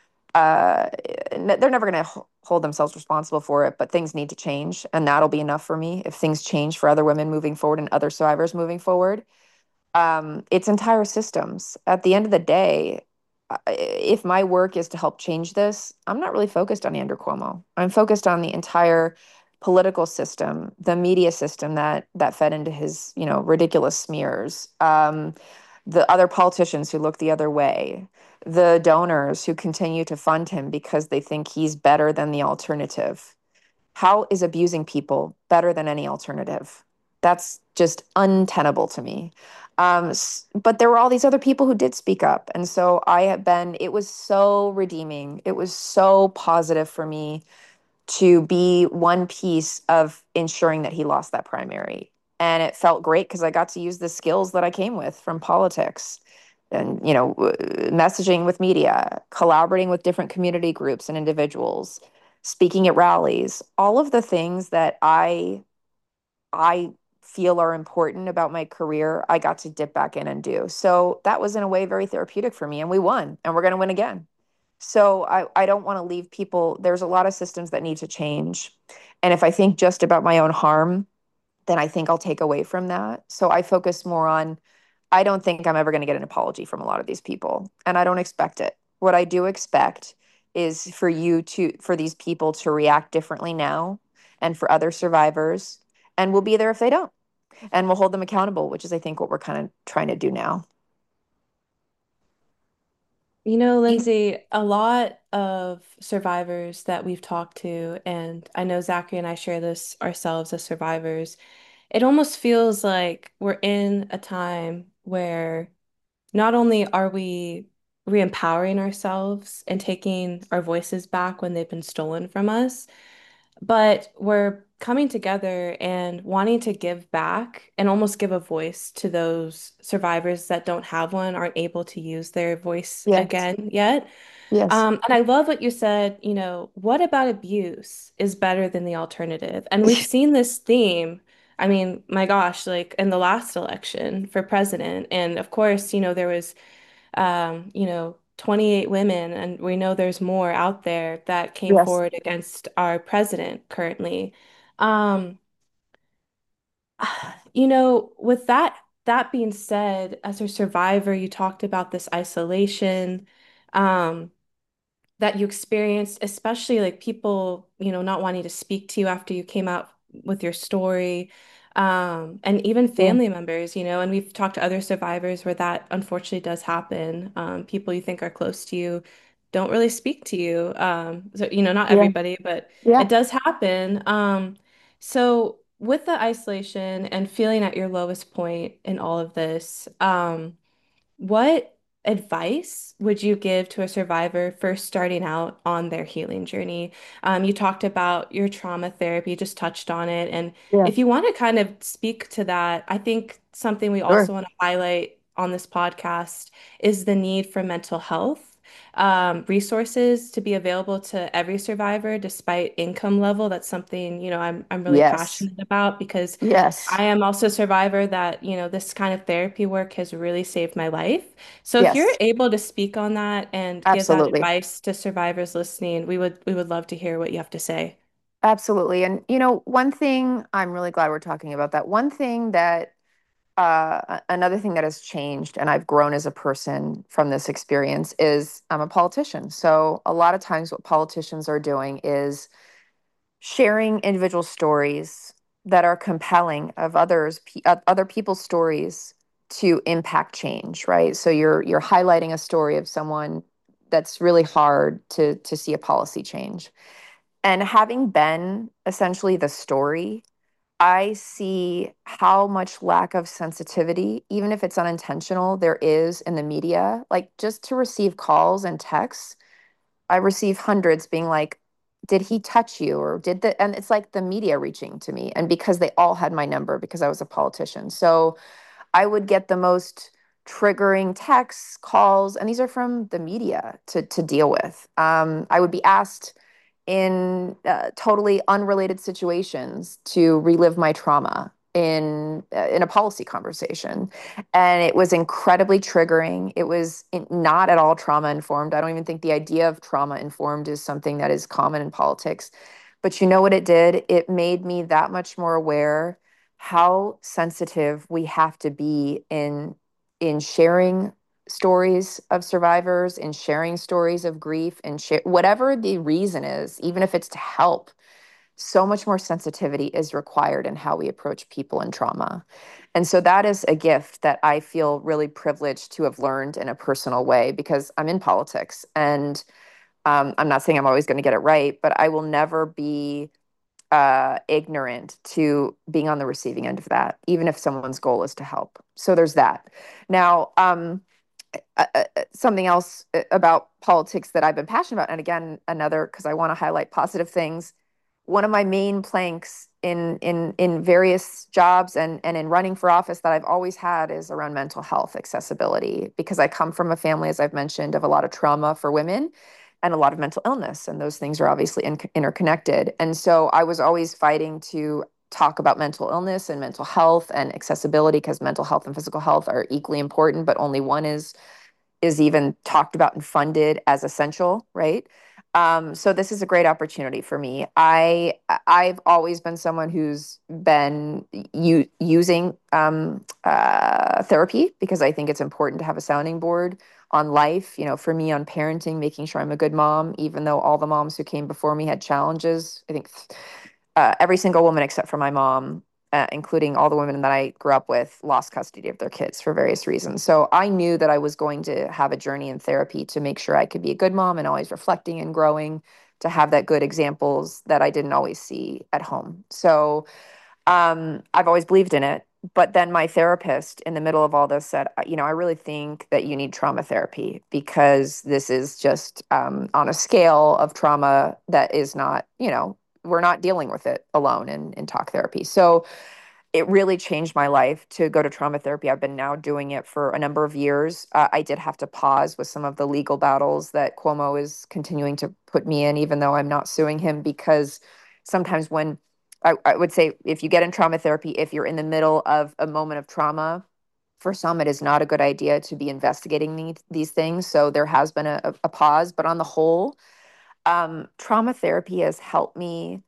D: They're never going to hold themselves responsible for it, but things need to change, and that'll be enough for me if things change for other women moving forward and other survivors moving forward. It's entire systems. At the end of the day, if my work is to help change this, I'm not really focused on Andrew Cuomo. I'm focused on the entire political system, the media system that fed into his, ridiculous smears, the other politicians who look the other way, the donors who continue to fund him because they think he's better than the alternative. How is abusing people better than any alternative? That's just untenable to me. But there were all these other people who did speak up. And so it was so redeeming. It was so positive for me to be one piece of ensuring that he lost that primary. And it felt great because I got to use the skills that I came with from politics and, messaging with media, collaborating with different community groups and individuals, speaking at rallies, all of the things that I feel are important about my career, I got to dip back in and do. So that was in a way very therapeutic for me. And we won, and we're going to win again. So I don't want to leave people. There's a lot of systems that need to change. And if I think just about my own harm, then I think I'll take away from that. So I focus more on, I don't think I'm ever going to get an apology from a lot of these people. And I don't expect it. What I do expect is for these people to react differently now, and for other survivors. And we'll be there if they don't. And we'll hold them accountable, which is, I think, what we're kind of trying to do now.
E: Lindsay, a lot of survivors that we've talked to, and I know Zachary and I share this ourselves as survivors, it almost feels like we're in a time where not only are we re-empowering ourselves and taking our voices back when they've been stolen from us, but we're coming together and wanting to give back and almost give a voice to those survivors that don't have one, aren't able to use their voice
D: Yes.
E: again yet.
D: Yes.
E: And I love what you said, what about abuse is better than the alternative? And we've seen this theme. I mean, my gosh, like in the last election for president. And of course, there was 28 women, and we know there's more out there that came
D: Yes.
E: forward against our president currently. Um, with that being said, as a survivor, you talked about this isolation. Um, that you experienced, especially like people, not wanting to speak to you after you came out with your story, and even
D: Yeah.
E: family members, and we've talked to other survivors where that unfortunately does happen. People you think are close to you don't really speak to you. So, not
D: Yeah.
E: everybody, but
D: Yeah.
E: it does happen. So with the isolation and feeling at your lowest point in all of this, what advice would you give to a survivor first starting out on their healing journey? You talked about your trauma therapy, just touched on it. And
D: Yeah.
E: if you want to kind of speak to that, I think something we
D: Sure.
E: also want to highlight on this podcast is the need for mental health resources to be available to every survivor despite income level. That's something, I'm really
D: Yes.
E: passionate about because
D: Yes.
E: I am also a survivor that, this kind of therapy work has really saved my life. So if you're
D: Yes.
E: able to speak on that and give that
D: Absolutely.
E: advice to survivors listening, we would love to hear what you have to say.
D: Absolutely. And one thing, I'm really glad we're talking about that. One thing that another thing that has changed, and I've grown as a person from this experience, is I'm a politician. So a lot of times what politicians are doing is sharing individual stories that are compelling of other people's stories to impact change, right? So you're highlighting a story of someone that's really hard to see a policy change. And having been essentially the story, I see how much lack of sensitivity, even if it's unintentional, there is in the media. Like, just to receive calls and texts, I receive hundreds being like, did he touch you? Or did the, and it's like the media reaching to me. And because they all had my number because I was a politician. So I would get the most triggering texts, calls, and these are from the media to deal with. I would be asked in totally unrelated situations to relive my trauma in a policy conversation, and it was incredibly triggering. It was not at all trauma informed. I don't even think the idea of trauma informed is something that is common in politics. But you know what it did? It made me that much more aware how sensitive we have to be in sharing stories of survivors, in sharing stories of grief, and whatever the reason is, even if it's to help. So much more sensitivity is required in how we approach people in trauma. And so that is a gift that I feel really privileged to have learned in a personal way because I'm in politics. And I'm not saying I'm always going to get it right, but I will never be ignorant to being on the receiving end of that, even if someone's goal is to help. So there's that. Now, something else about politics that I've been passionate about, and again, another because I want to highlight positive things. One of my main planks in various jobs and in running for office that I've always had is around mental health accessibility because I come from a family, as I've mentioned, of a lot of trauma for women and a lot of mental illness, and those things are obviously interconnected. And so I was always fighting to talk about mental illness and mental health and accessibility because mental health and physical health are equally important, but only one is even talked about and funded as essential, right? So this is a great opportunity for me. I've always been someone who's been using therapy because I think it's important to have a sounding board on life. You know, for me on parenting, making sure I'm a good mom, even though all the moms who came before me had challenges. I think every single woman except for my mom, including all the women that I grew up with, lost custody of their kids for various reasons. So I knew that I was going to have a journey in therapy to make sure I could be a good mom and always reflecting and growing, to have that good examples that I didn't always see at home. So I've always believed in it. But then my therapist in the middle of all this said, you know, I really think that you need trauma therapy because this is just on a scale of trauma that is not, you know, we're not dealing with it alone in talk therapy. So it really changed my life to go to trauma therapy. I've been now doing it for a number of years. I did have to pause with some of the legal battles that Cuomo is continuing to put me in, even though I'm not suing him, because sometimes when I would say if you get in trauma therapy, if you're in the middle of a moment of trauma, for some, it is not a good idea to be investigating these things. So there has been a pause, but on the whole, trauma therapy has helped me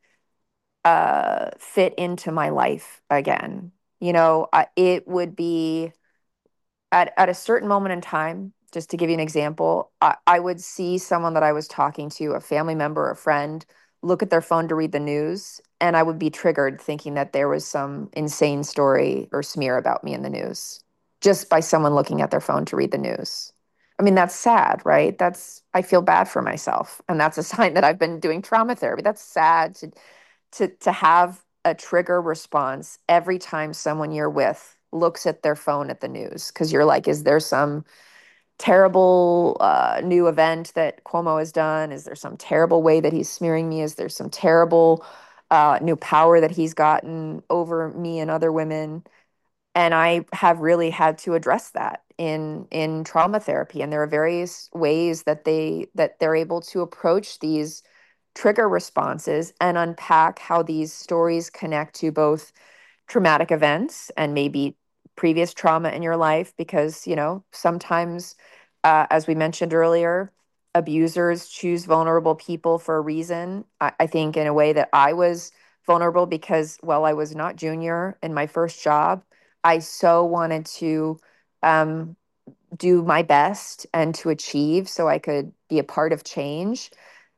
D: fit into my life again. You know, it would be at a certain moment in time, just to give you an example, I would see someone that I was talking to, a family member, a friend, look at their phone to read the news, and I would be triggered thinking that there was some insane story or smear about me in the news just by someone looking at their phone to read the news. I mean, that's sad, right? I feel bad for myself. And that's a sign that I've been doing trauma therapy. That's sad to have a trigger response every time someone you're with looks at their phone at the news because you're like, is there some terrible new event that Cuomo has done? Is there some terrible way that he's smearing me? Is there some terrible new power that he's gotten over me and other women? And I have really had to address that in trauma therapy. And there are various ways that they're able to approach these trigger responses and unpack how these stories connect to both traumatic events and maybe previous trauma in your life. Because, you know, sometimes, as we mentioned earlier, abusers choose vulnerable people for a reason. I think in a way that I was vulnerable because, well, I was not junior in my first job. I so wanted to um, do my best and to achieve so I could be a part of change.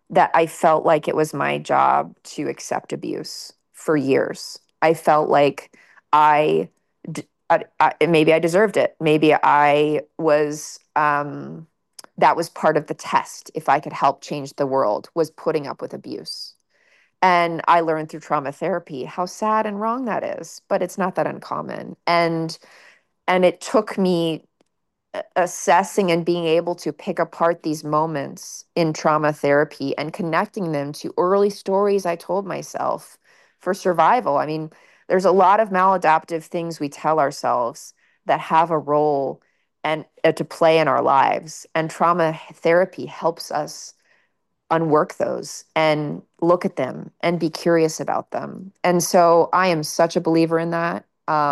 D: that I felt like it was my job to accept abuse for years. I felt like I, maybe I deserved it. Maybe I was, that was part of the test. If I could help change the world, was putting up with abuse. And I learned through trauma therapy how sad and wrong that is, but it's not that uncommon. And it took me assessing and being able to pick apart these moments in trauma therapy and connecting them to early stories I told myself for survival. I mean, there's a lot of maladaptive things we tell ourselves that have a role and to play in our lives. And trauma therapy helps us unwork those and look at them and be curious about them. And so I am such a believer in that.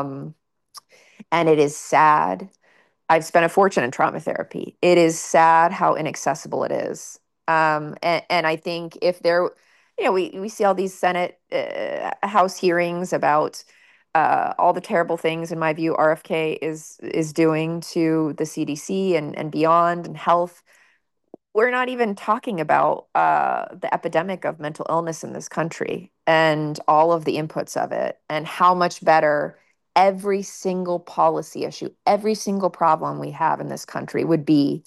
D: And it is sad. I've spent a fortune in trauma therapy. It is sad how inaccessible it is. And I think if there, we see all these Senate House hearings about all the terrible things, in my view, RFK is doing to the CDC and beyond and health. We're not even talking about the epidemic of mental illness in this country and all of the inputs of it and how much better every single policy issue, every single problem we have in this country would be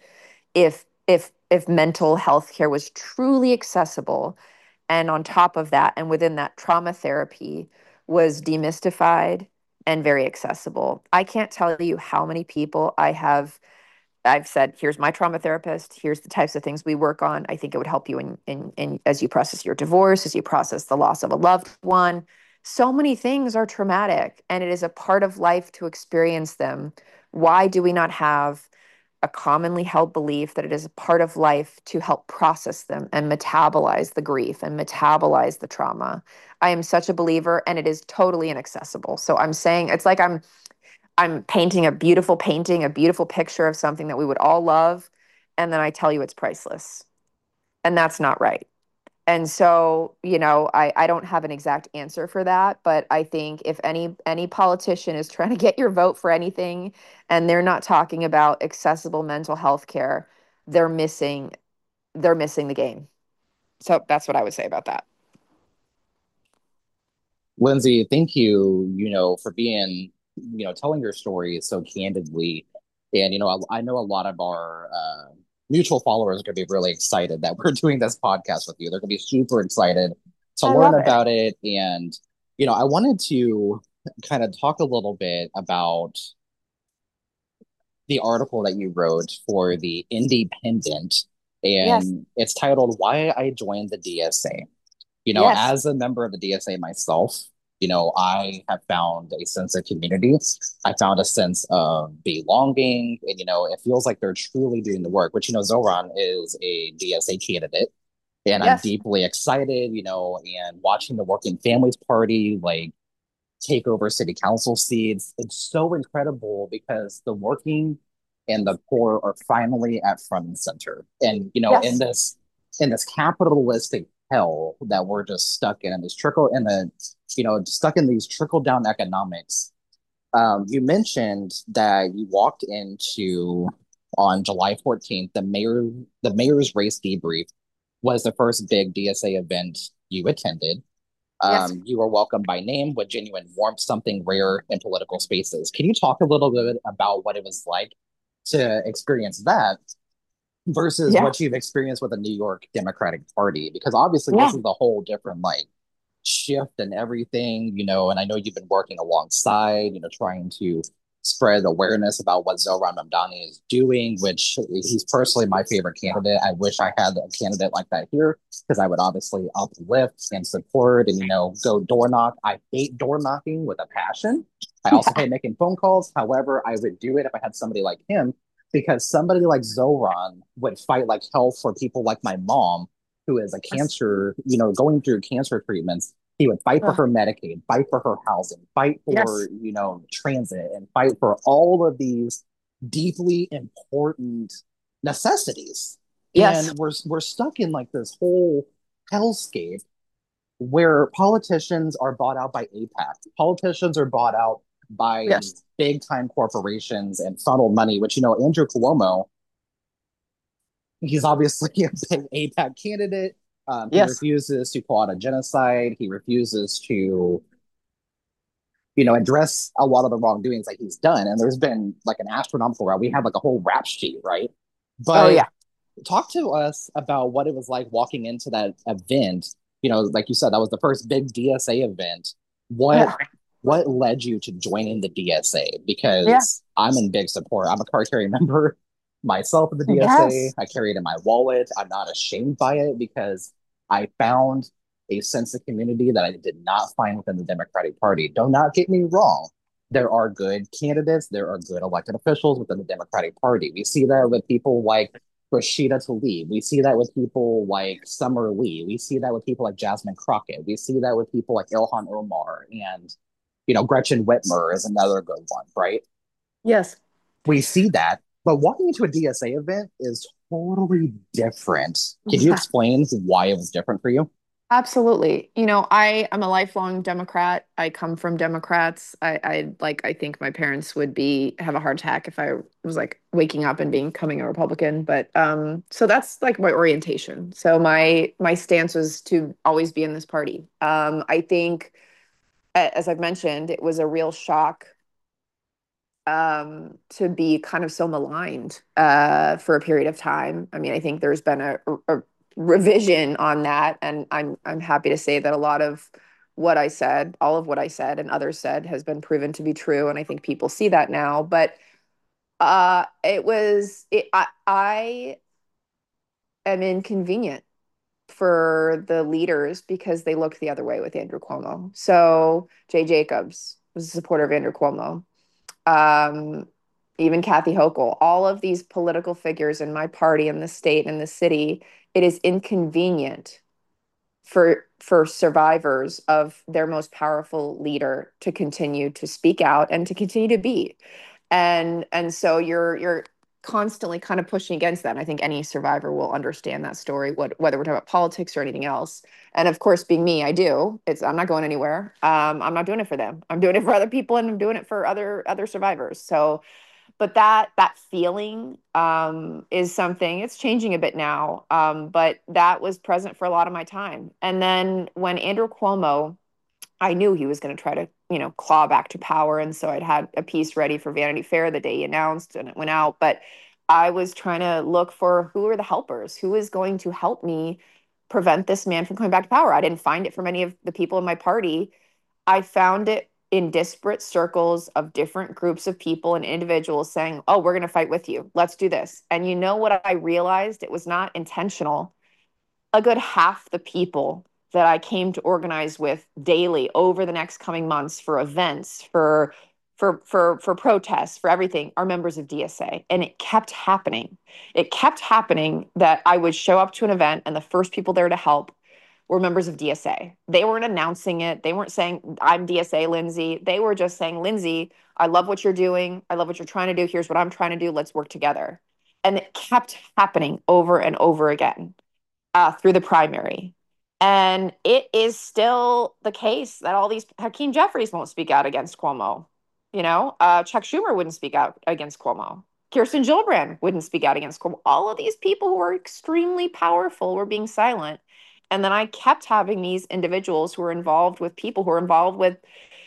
D: if mental health care was truly accessible. And on top of that, and within that, trauma therapy was demystified and very accessible. I can't tell you how many people I've said, here's my trauma therapist. Here's the types of things we work on. I think it would help you in as you process your divorce, as you process the loss of a loved one. So many things are traumatic, and it is a part of life to experience them. Why do we not have a commonly held belief that it is a part of life to help process them and metabolize the grief and metabolize the trauma? I am such a believer, and it is totally inaccessible. So I'm saying it's like I'm painting a beautiful painting, a beautiful picture of something that we would all love, and then I tell you it's priceless. And that's not right. And so, I don't have an exact answer for that, but I think if any politician is trying to get your vote for anything and they're not talking about accessible mental health care, they're missing they're missing the game. So that's what I would say about that.
C: Lindsay, thank you, for being, telling your story so candidly. And, I know a lot of our mutual followers are going to be really excited that we're doing this podcast with you. They're going to be super excited to
D: I
C: learn
D: love it.
C: about it. And, I wanted to kind of talk a little bit about the article that you wrote for the Independent,
D: Yes.
C: and it's titled Why I Joined the DSA.
D: Yes.
C: As a member of the DSA myself, I have found a sense of community. I found a sense of belonging, and, it feels like they're truly doing the work, which, Zoran is a DSA candidate. And I'm
D: Yes.
C: deeply excited, and watching the Working Families Party like take over city council seats. It's so incredible because the working and the poor are finally at front and center. And
D: Yes.
C: in this capitalistic hell that we're just stuck in this trickle in the stuck in these trickle down economics. You mentioned that you walked into on July 14th, the mayor's race debrief was the first big DSA event you attended.
D: Yes.
C: You were welcomed by name with genuine warmth, something rare in political spaces. Can you talk a little bit about what it was like to experience that versus
D: Yeah.
C: what you've experienced with the New York Democratic Party? Because obviously this
D: Yeah.
C: is a whole different shift and everything, and I know you've been working alongside, trying to spread awareness about what Zohran Mamdani is doing, which he's personally my favorite candidate. I wish I had a candidate like that here because I would obviously uplift and support and, go door knock. I hate door knocking with a passion. I also
D: Yeah.
C: hate making phone calls. However, I would do it if I had somebody like him because somebody like Zohran would fight like hell for people like my mom, who is a
D: Yes.
C: cancer, going through cancer treatments. He would fight for
D: Ugh.
C: her Medicaid, fight for her housing, fight for,
D: Yes.
C: transit, and fight for all of these deeply important necessities.
D: Yes.
C: And we're stuck in like this whole hellscape where politicians are bought out by APAC. Politicians are bought out by
D: Yes.
C: big time corporations and funnel money, which, Andrew Cuomo, he's obviously a big APAC candidate. He
D: Yes.
C: refuses to call out a genocide. He refuses to, address a lot of the wrongdoings that he's done. And there's been like an astronomical route. We have like a whole rap sheet, right?
D: Oh
C: But
D: yeah.
C: talk to us about what it was like walking into that event. Like you said, that was the first big DSA event. What
D: Yeah.
C: what led you to joining the DSA?
D: Yeah.
C: Because I'm in big support. I'm a card carrying member myself of the DSA.
D: Yes.
C: I carry it in my wallet. I'm not ashamed by it because I found a sense of community that I did not find within the Democratic Party. Do not get me wrong. There are good candidates, there are good elected officials within the Democratic Party. We see that with people like Rashida Tlaib. We see that with people like Summer Lee. We see that with people like Jasmine Crockett. We see that with people like Ilhan Omar and, Gretchen Whitmer is another good one, right?
D: Yes.
C: We see that, but walking into a DSA event is totally different. Can you explain why it was different for you?
D: Absolutely. I am a lifelong Democrat. I come from Democrats. I think my parents would be have a heart attack if I was like waking up and becoming a Republican. But so that's like my orientation. So my stance was to always be in this party. I think as I've mentioned, it was a real shock to be kind of so maligned for a period of time. I mean, I think there's been a revision on that, and I'm happy to say that a lot of what I said, all of what I said and others said, has been proven to be true, and I think people see that now. But I am inconvenient for the leaders because they looked the other way with Andrew Cuomo. So Jay Jacobs was a supporter of Andrew Cuomo, um, even Kathy Hochul, all of these political figures in my party, in the state, in the city. It is inconvenient for survivors of their most powerful leader to continue to speak out and to continue to be. And so you're constantly kind of pushing against that. And I think any survivor will understand that story, whether we're talking about politics or anything else. And of course, being me, I do. I'm not going anywhere. I'm not doing it for them. I'm doing it for other people, and I'm doing it for other survivors. So, but that feeling is something. It's changing a bit now, but that was present for a lot of my time. And then when Andrew Cuomo, I knew he was going to try to, claw back to power. And so I'd had a piece ready for Vanity Fair the day he announced, and it went out. But I was trying to look for who are the helpers, who is going to help me prevent this man from coming back to power. I didn't find it from any of the people in my party. I found it in disparate circles of different groups of people and individuals saying, "Oh, we're going to fight with you. Let's do this." And you know what I realized? It was not intentional. A good half the people that I came to organize with daily over the next coming months for events, for protests, for everything, are members of DSA. And it kept happening. It kept happening that I would show up to an event and the first people there to help were members of DSA. They weren't announcing it. They weren't saying, "I'm DSA Lindsay." They were just saying, "Lindsay, I love what you're doing. I love what you're trying to do. Here's what I'm trying to do. Let's work together." And it kept happening over and over again through the primary. And it is still the case that all these Hakeem Jeffries won't speak out against Cuomo. Chuck Schumer wouldn't speak out against Cuomo. Kirsten Gillibrand wouldn't speak out against Cuomo. All of these people who are extremely powerful were being silent. And then I kept having these individuals who were involved with people who were involved with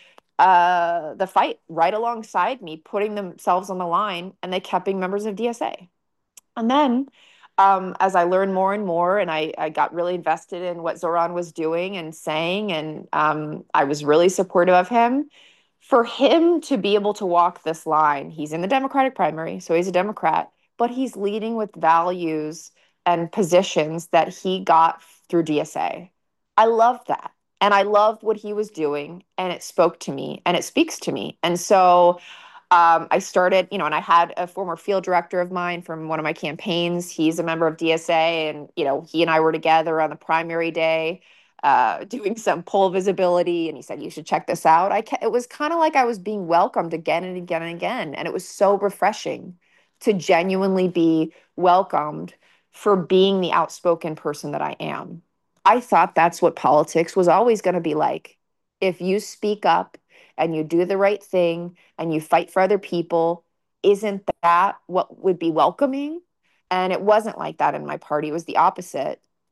D: the fight right alongside me, putting themselves on the line, and they kept being members of DSA. And then, as I learned more and more, and I got really invested in what Zoran was doing and saying, and I was really supportive of him. For him to be able to walk this line, he's in the Democratic primary, so he's a Democrat, but he's leading with values and positions that he got through DSA. I love that. And I loved what he was doing, and it spoke to me, and it speaks to me. And so I started, and I had a former field director of mine from one of my campaigns. He's a member of DSA, and he and I were together on the primary day, doing some poll visibility, and he said, "You should check this out." It was kind of like I was being welcomed again and again and again, and it was so refreshing to genuinely be welcomed for being the outspoken person that I am. I thought that's what politics was always going to be like. If you speak up and you do the right thing and you fight for other people, isn't that what would be welcoming? And it wasn't like that in my party. It was the opposite.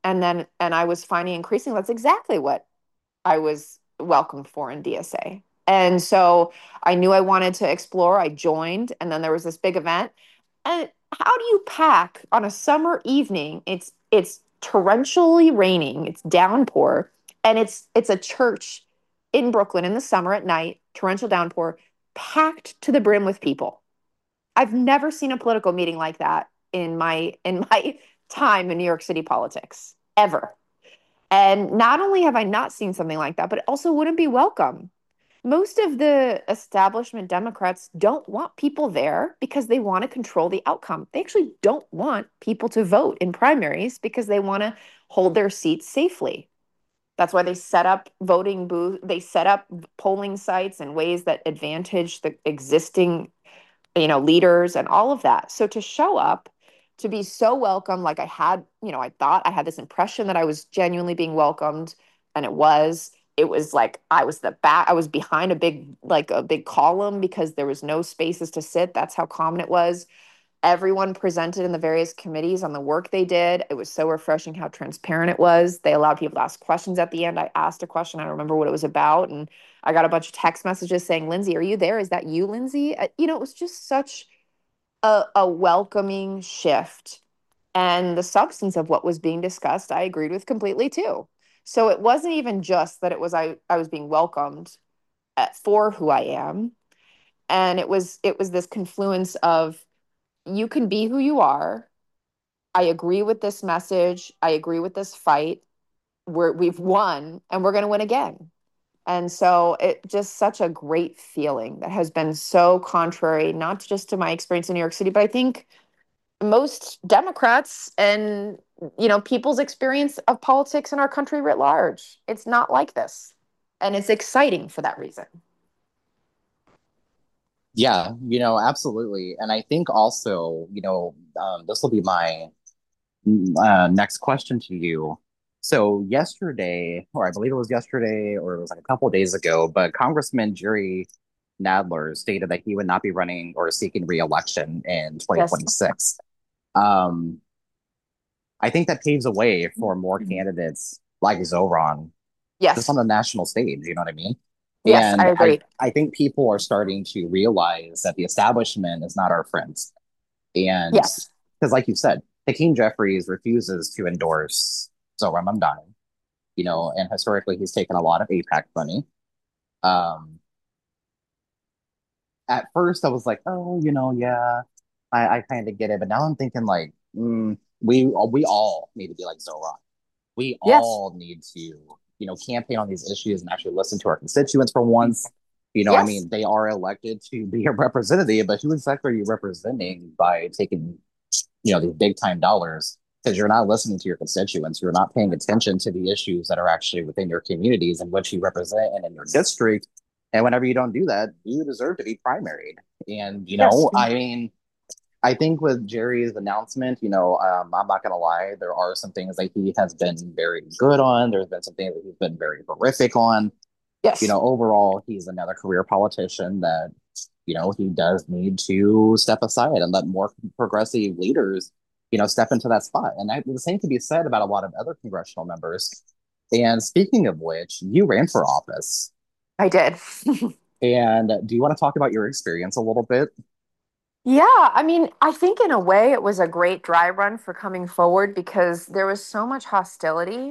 D: And I was finding increasingly that's exactly what I was welcomed for in DSA. And so I knew I wanted to explore. I joined, and then there was this big event. And how do you pack on a summer evening? It's torrentially raining, it's downpour, and it's a church in Brooklyn in the summer at night, torrential downpour, packed to the brim with people. I've never seen a political meeting like that in my time in New York City politics, ever. And not only have I not seen something like that, but it also wouldn't be welcome. Most of the establishment Democrats don't want people there because they want to control the outcome. They actually don't want people to vote in primaries because they want to hold their seats safely. That's why they set up voting booth, they set up polling sites in ways that advantage the existing, leaders and all of that. So to show up, to be so welcome, like I thought I had this impression that I was genuinely being welcomed, and it was like I was the back, I was behind a big column because there was no spaces to sit. That's how common it was. Everyone presented in the various committees on the work they did. It was so refreshing how transparent it was. They allowed people to ask questions at the end. I asked a question, I don't remember what it was about, and I got a bunch of text messages saying, "Lindsay, are you there? Is that you, Lindsay?" It was just such a welcoming shift. And the substance of what was being discussed, I agreed with completely too. So it wasn't even just that I was being welcomed for who I am. And it was this confluence of you can be who you are. I agree with this message. I agree with this fight. We've won and we're going to win again. And so it just such a great feeling that has been so contrary, not just to my experience in New York City, but I think most Democrats and people's experience of politics in our country writ large. It's not like this. And it's exciting for that reason.
C: Yeah, absolutely. And I think also, this will be my next question to you. So yesterday, or I believe it was yesterday, or it was like a couple of days ago, but Congressman Jerry Nadler stated that he would not be running or seeking re-election in
D: Yes.
C: 2026. Um, I think that paves a way for more candidates like Zoran just on
D: Yes.
C: the national stage, you know what I mean?
D: Yes, I
C: And I,
D: agree.
C: I think people are starting to realize that the establishment is not our friends. And
D: Yes.
C: because, like you said, Hakeem Jeffries refuses to endorse Zohran Mamdani, and historically he's taken a lot of APAC money. Um, at first, I was like, oh, yeah, I kind of get it. But now I'm thinking, like, we all need to be like Zohran. We
D: Yes.
C: all need to, campaign on these issues and actually listen to our constituents for once. I
D: Yes.
C: mean, they are elected to be a representative, but who exactly are you representing by taking, these big time dollars? Because you're not listening to your constituents. You're not paying attention to the issues that are actually within your communities and what you represent and in your district. And whenever you don't do that, you deserve to be primaried. And,
D: Yes.
C: I mean, I think with Jerry's announcement, I'm not gonna lie, there are some things that he has been very good on. There's been some things that he's been very horrific on.
D: Yes.
C: Overall, he's another career politician that, he does need to step aside and let more progressive leaders, step into that spot. And the same can be said about a lot of other congressional members. And speaking of which, you ran for office.
D: I did.
C: And do you want to talk about your experience a little bit?
D: Yeah, I mean, I think in a way it was a great dry run for coming forward because there was so much hostility.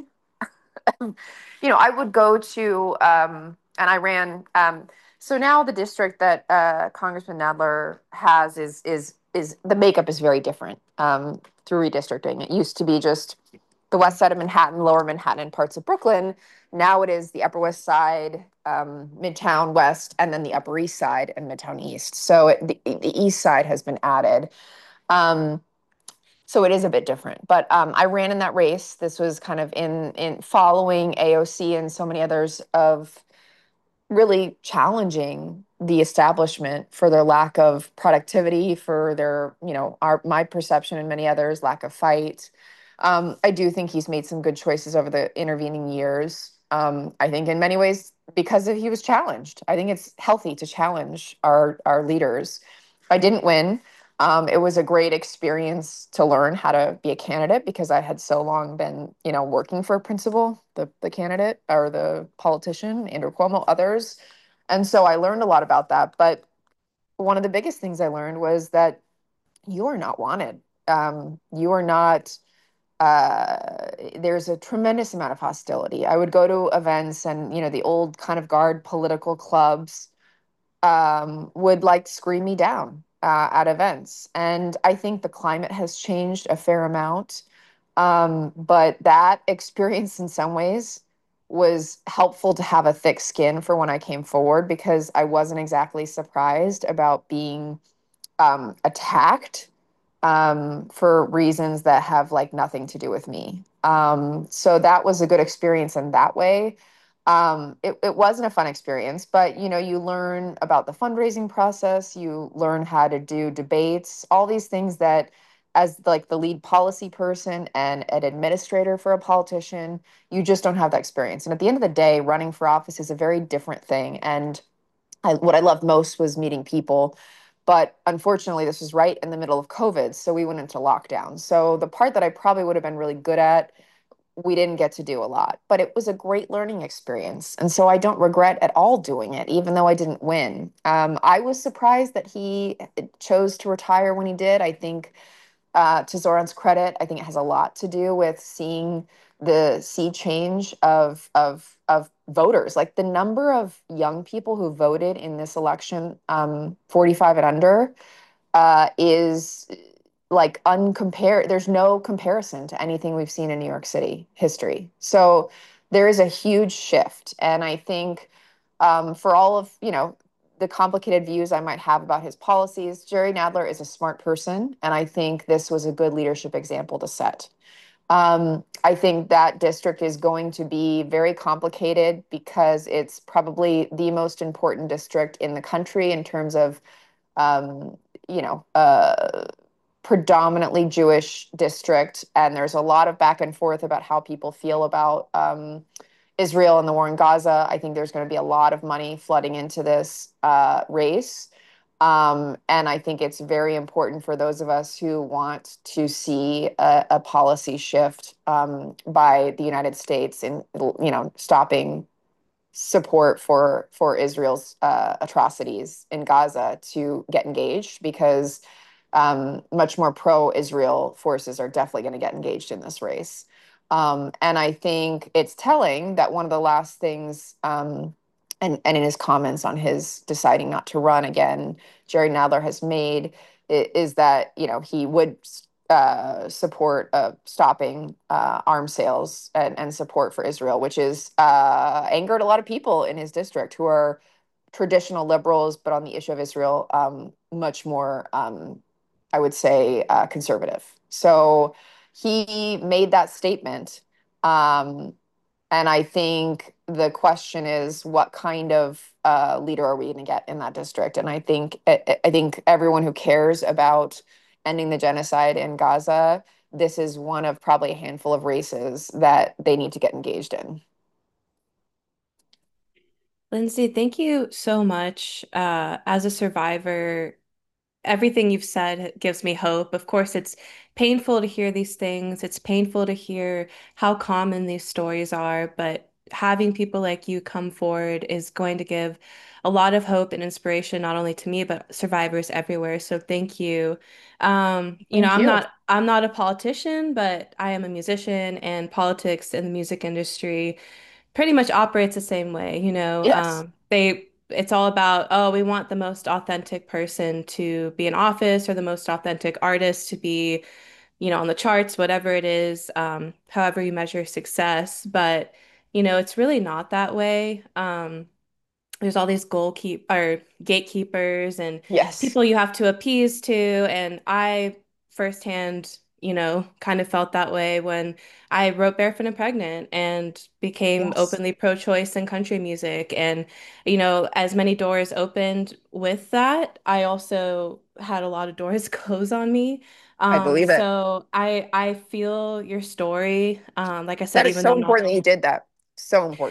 D: I would go to, and I ran. So now the district that Congressman Nadler has is the makeup is very different through redistricting. It used to be just the west side of Manhattan, lower Manhattan, and parts of Brooklyn. Now it is the Upper West Side, Midtown West, and then the Upper East Side and Midtown East. So the East Side has been added. Um, so it is a bit different. But I ran in that race. This was kind of in following AOC and so many others of really challenging the establishment for their lack of productivity, for their, my perception and many others, lack of fight. I do think he's made some good choices over the intervening years. I think in many ways because he was challenged. I think it's healthy to challenge our leaders. I didn't win. It was a great experience to learn how to be a candidate because I had so long been, working for a principal, the candidate or the politician, Andrew Cuomo, others. And so I learned a lot about that. But one of the biggest things I learned was that you are not wanted. You are not, there's a tremendous amount of hostility. I would go to events and, the old kind of guard political clubs would like scream me down at events. And I think the climate has changed a fair amount. But that experience, in some ways, was helpful to have a thick skin for when I came forward because I wasn't exactly surprised about being attacked for reasons that have like nothing to do with me. So that was a good experience in that way. It wasn't a fun experience, but you learn about the fundraising process, you learn how to do debates, all these things that as like the lead policy person and an administrator for a politician, you just don't have that experience. And at the end of the day, running for office is a very different thing. And what I loved most was meeting people. But unfortunately, this was right in the middle of COVID. So we went into lockdown. So the part that I probably would have been really good at, we didn't get to do a lot. But it was a great learning experience. And so I don't regret at all doing it, even though I didn't win. I was surprised that he chose to retire when he did. I think to Zoran's credit, I think it has a lot to do with seeing the sea change of voters. Like the number of young people who voted in this election, 45 and under, is like uncompared. There's no comparison to anything we've seen in New York City history. So there is a huge shift, and I think for all of the complicated views I might have about his policies, Jerry Nadler is a smart person, and I think this was a good leadership example to set. I think that district is going to be very complicated because it's probably the most important district in the country in terms of, um, you know, uh, predominantly Jewish district. And there's a lot of back and forth about how people feel about Israel and the war in Gaza. I think there's going to be a lot of money flooding into this race. And I think it's very important for those of us who want to see a policy shift by the United States in, stopping support for Israel's atrocities in Gaza to get engaged because much more pro-Israel forces are definitely going to get engaged in this race. And I think it's telling that one of the last things, and in his comments on his deciding not to run again, Jerry Nadler has made is that he would support stopping arms sales and support for Israel, which is angered a lot of people in his district who are traditional liberals, but on the issue of Israel, much more, I would say, conservative. So he made that statement. Um, and I think the question is, what kind of leader are we going to get in that district? And I think everyone who cares about ending the genocide in Gaza, this is one of probably a handful of races that they need to get engaged in.
E: Lindsay, thank you so much. As a survivor, everything you've said gives me hope. Of course, it's painful to hear these things. It's painful to hear how common these stories are, but having people like you come forward is going to give a lot of hope and inspiration, not only to me, but survivors everywhere. So thank you.
D: Thank you.
E: I'm not a politician, but I am a musician, and politics in the music industry pretty much operates the same way,
D: Yes.
E: it's all about, oh, we want the most authentic person to be in office or the most authentic artist to be, on the charts, whatever it is, however you measure success. But, it's really not that way. There's all these goalkeep or gatekeepers and
D: Yes.
E: people you have to appease to. And I firsthand, kind of felt that way when I wrote Barefoot and Pregnant and became
D: Yes.
E: openly pro-choice in country music. And, as many doors opened with that, I also had a lot of doors close on me.
D: I believe it.
E: So I feel your story. Like I
D: That
E: said,
D: is
E: even though
D: so
E: I'm not
D: important that you did that. So important.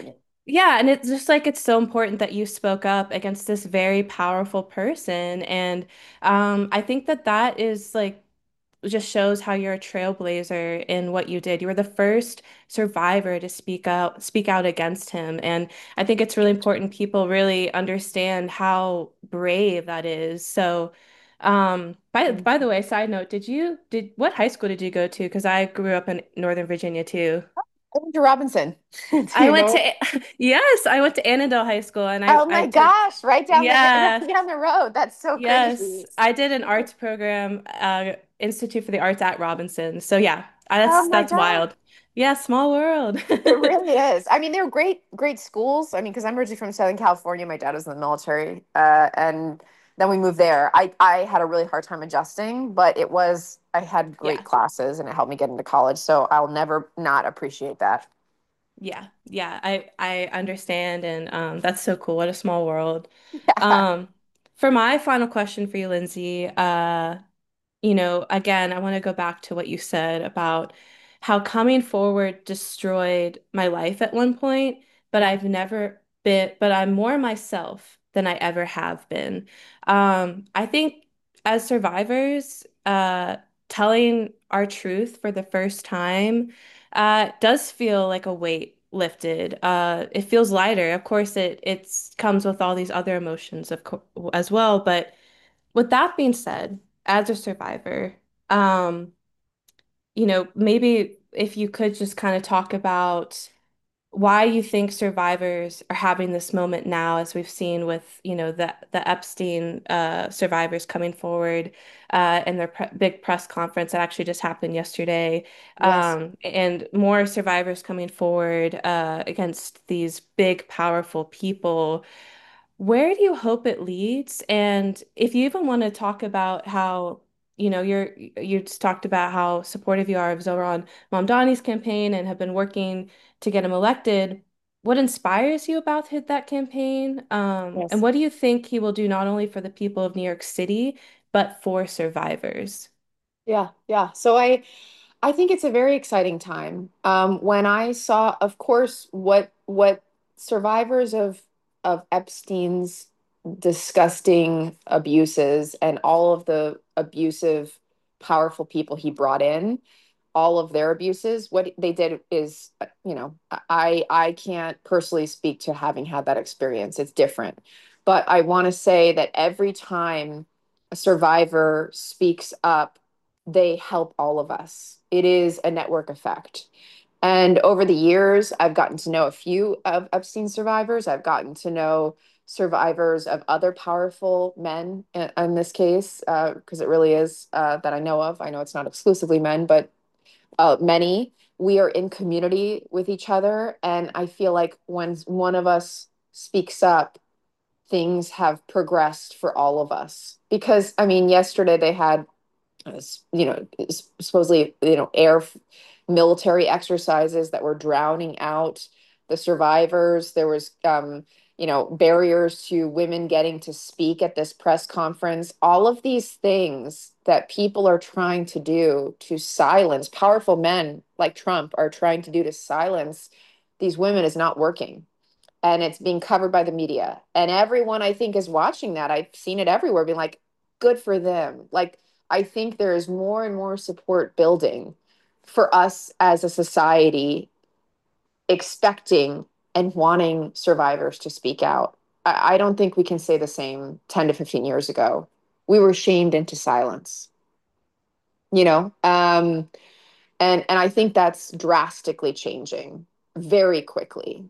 E: Yeah, and it's just like it's so important that you spoke up against this very powerful person. And I think that that is like just shows how you're a trailblazer in what you did. You were the first survivor to speak out against him. And I think it's really important people really understand how brave that is. So, by the way, side note, did what high school did you go to? Because I grew up in Northern Virginia too.
D: I went to Robinson. Do
E: I
D: you
E: went
D: know?
E: to yes, I went to Annandale High School, and
D: Oh
E: I
D: my
E: took
D: gosh, right
E: yeah.
D: down the road. That's so
E: Yes,
D: crazy.
E: I did an arts program, Institute for the Arts at Robinson. So yeah,
D: Oh my
E: that's
D: God.
E: wild. Yeah, small world.
D: It really is. I mean, they're great schools. I mean, because I'm originally from Southern California. My dad was in the military, and then we moved there. I had a really hard time adjusting, but I had great
E: Yeah,
D: classes, and it helped me get into college. So I'll never not appreciate that.
E: yeah. I understand, and that's so cool. What a small world.
D: Yeah.
E: Um, for my final question for you, Lindsay, again, I want to go back to what you said about how coming forward destroyed my life at one point, but
D: Yeah.
E: I've never been, but I'm more myself than I ever have been. I think as survivors, telling our truth for the first time, does feel like a weight lifted. It feels lighter. Of course, it comes with all these other emotions, of co as well, but with that being said, as a survivor, um, maybe if you could just kind of talk about why you think survivors are having this moment now, as we've seen with, the Epstein survivors coming forward in their big press conference that actually just happened yesterday,
D: Yes.
E: and more survivors coming forward against these big, powerful people. Where do you hope it leads? And if you even want to talk about how, you just talked about how supportive you are of Zohran Mamdani's campaign and have been working to get him elected. What inspires you about that campaign? And
D: Yes.
E: what do you think he will do not only for the people of New York City, but for survivors?
D: Yeah, yeah. I think it's a very exciting time. When I saw, of course, what survivors of Epstein's disgusting abuses and all of the abusive, powerful people he brought in, all of their abuses, what they did is, I can't personally speak to having had that experience. It's different. But I want to say that every time a survivor speaks up, they help all of us. It is a network effect. And over the years, I've gotten to know a few of Epstein survivors. I've gotten to know survivors of other powerful men in this case, because it really is that I know of. I know it's not exclusively men, but many. We are in community with each other. And I feel like when one of us speaks up, things have progressed for all of us. Because, I mean, yesterday they had supposedly, military exercises that were drowning out the survivors. There was, barriers to women getting to speak at this press conference. All of these things that people are trying to do to silence, powerful men like Trump are trying to do to silence these women is not working, and it's being covered by the media. And everyone, I think, is watching that. I've seen it everywhere, being like, good for them. Like, I think there is more and more support building for us as a society, expecting and wanting survivors to speak out. I don't think we can say the same 10 to 15 years ago. We were shamed into silence, you know? And I think that's drastically changing very quickly.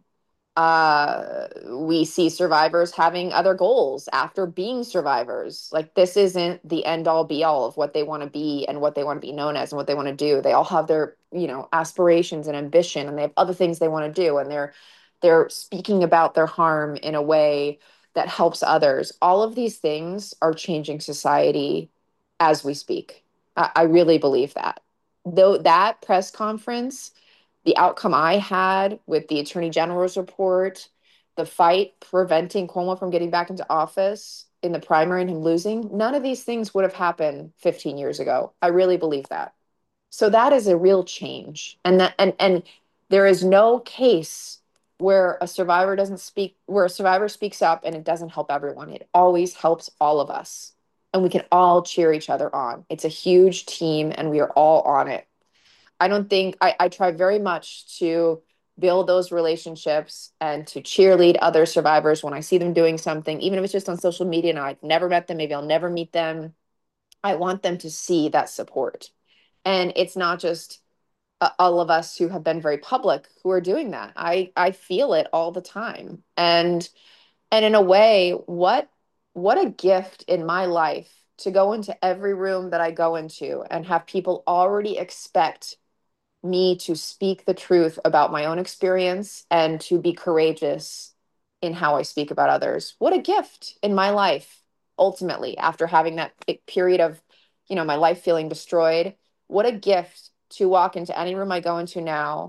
D: We see survivors having other goals after being survivors. Like, this isn't the end all be all of what they want to be and what they want to be known as and what they want to do. They all have their, aspirations and ambition, and they have other things they want to do, and they're speaking about their harm in a way that helps others. All of these things are changing society as we speak. I really believe that. Though that press conference, the outcome I had with the Attorney General's report, the fight preventing Cuomo from getting back into office in the primary and him losing, none of these things would have happened 15 years ago. I really believe that. So that is a real change. And there is no case where a survivor doesn't speak, where a survivor speaks up and it doesn't help everyone. It always helps all of us. And we can all cheer each other on. It's a huge team and we are all on it. I don't think I try very much to build those relationships and to cheerlead other survivors when I see them doing something, even if it's just on social media and I've never met them, maybe I'll never meet them. I want them to see that support. And it's not just all of us who have been very public who are doing that. I feel it all the time. And in a way, what a gift in my life to go into every room that I go into and have people already expect me to speak the truth about my own experience and to be courageous in how I speak about others. What a gift in my life, ultimately, after having that period of, my life feeling destroyed. What a gift to walk into any room I go into now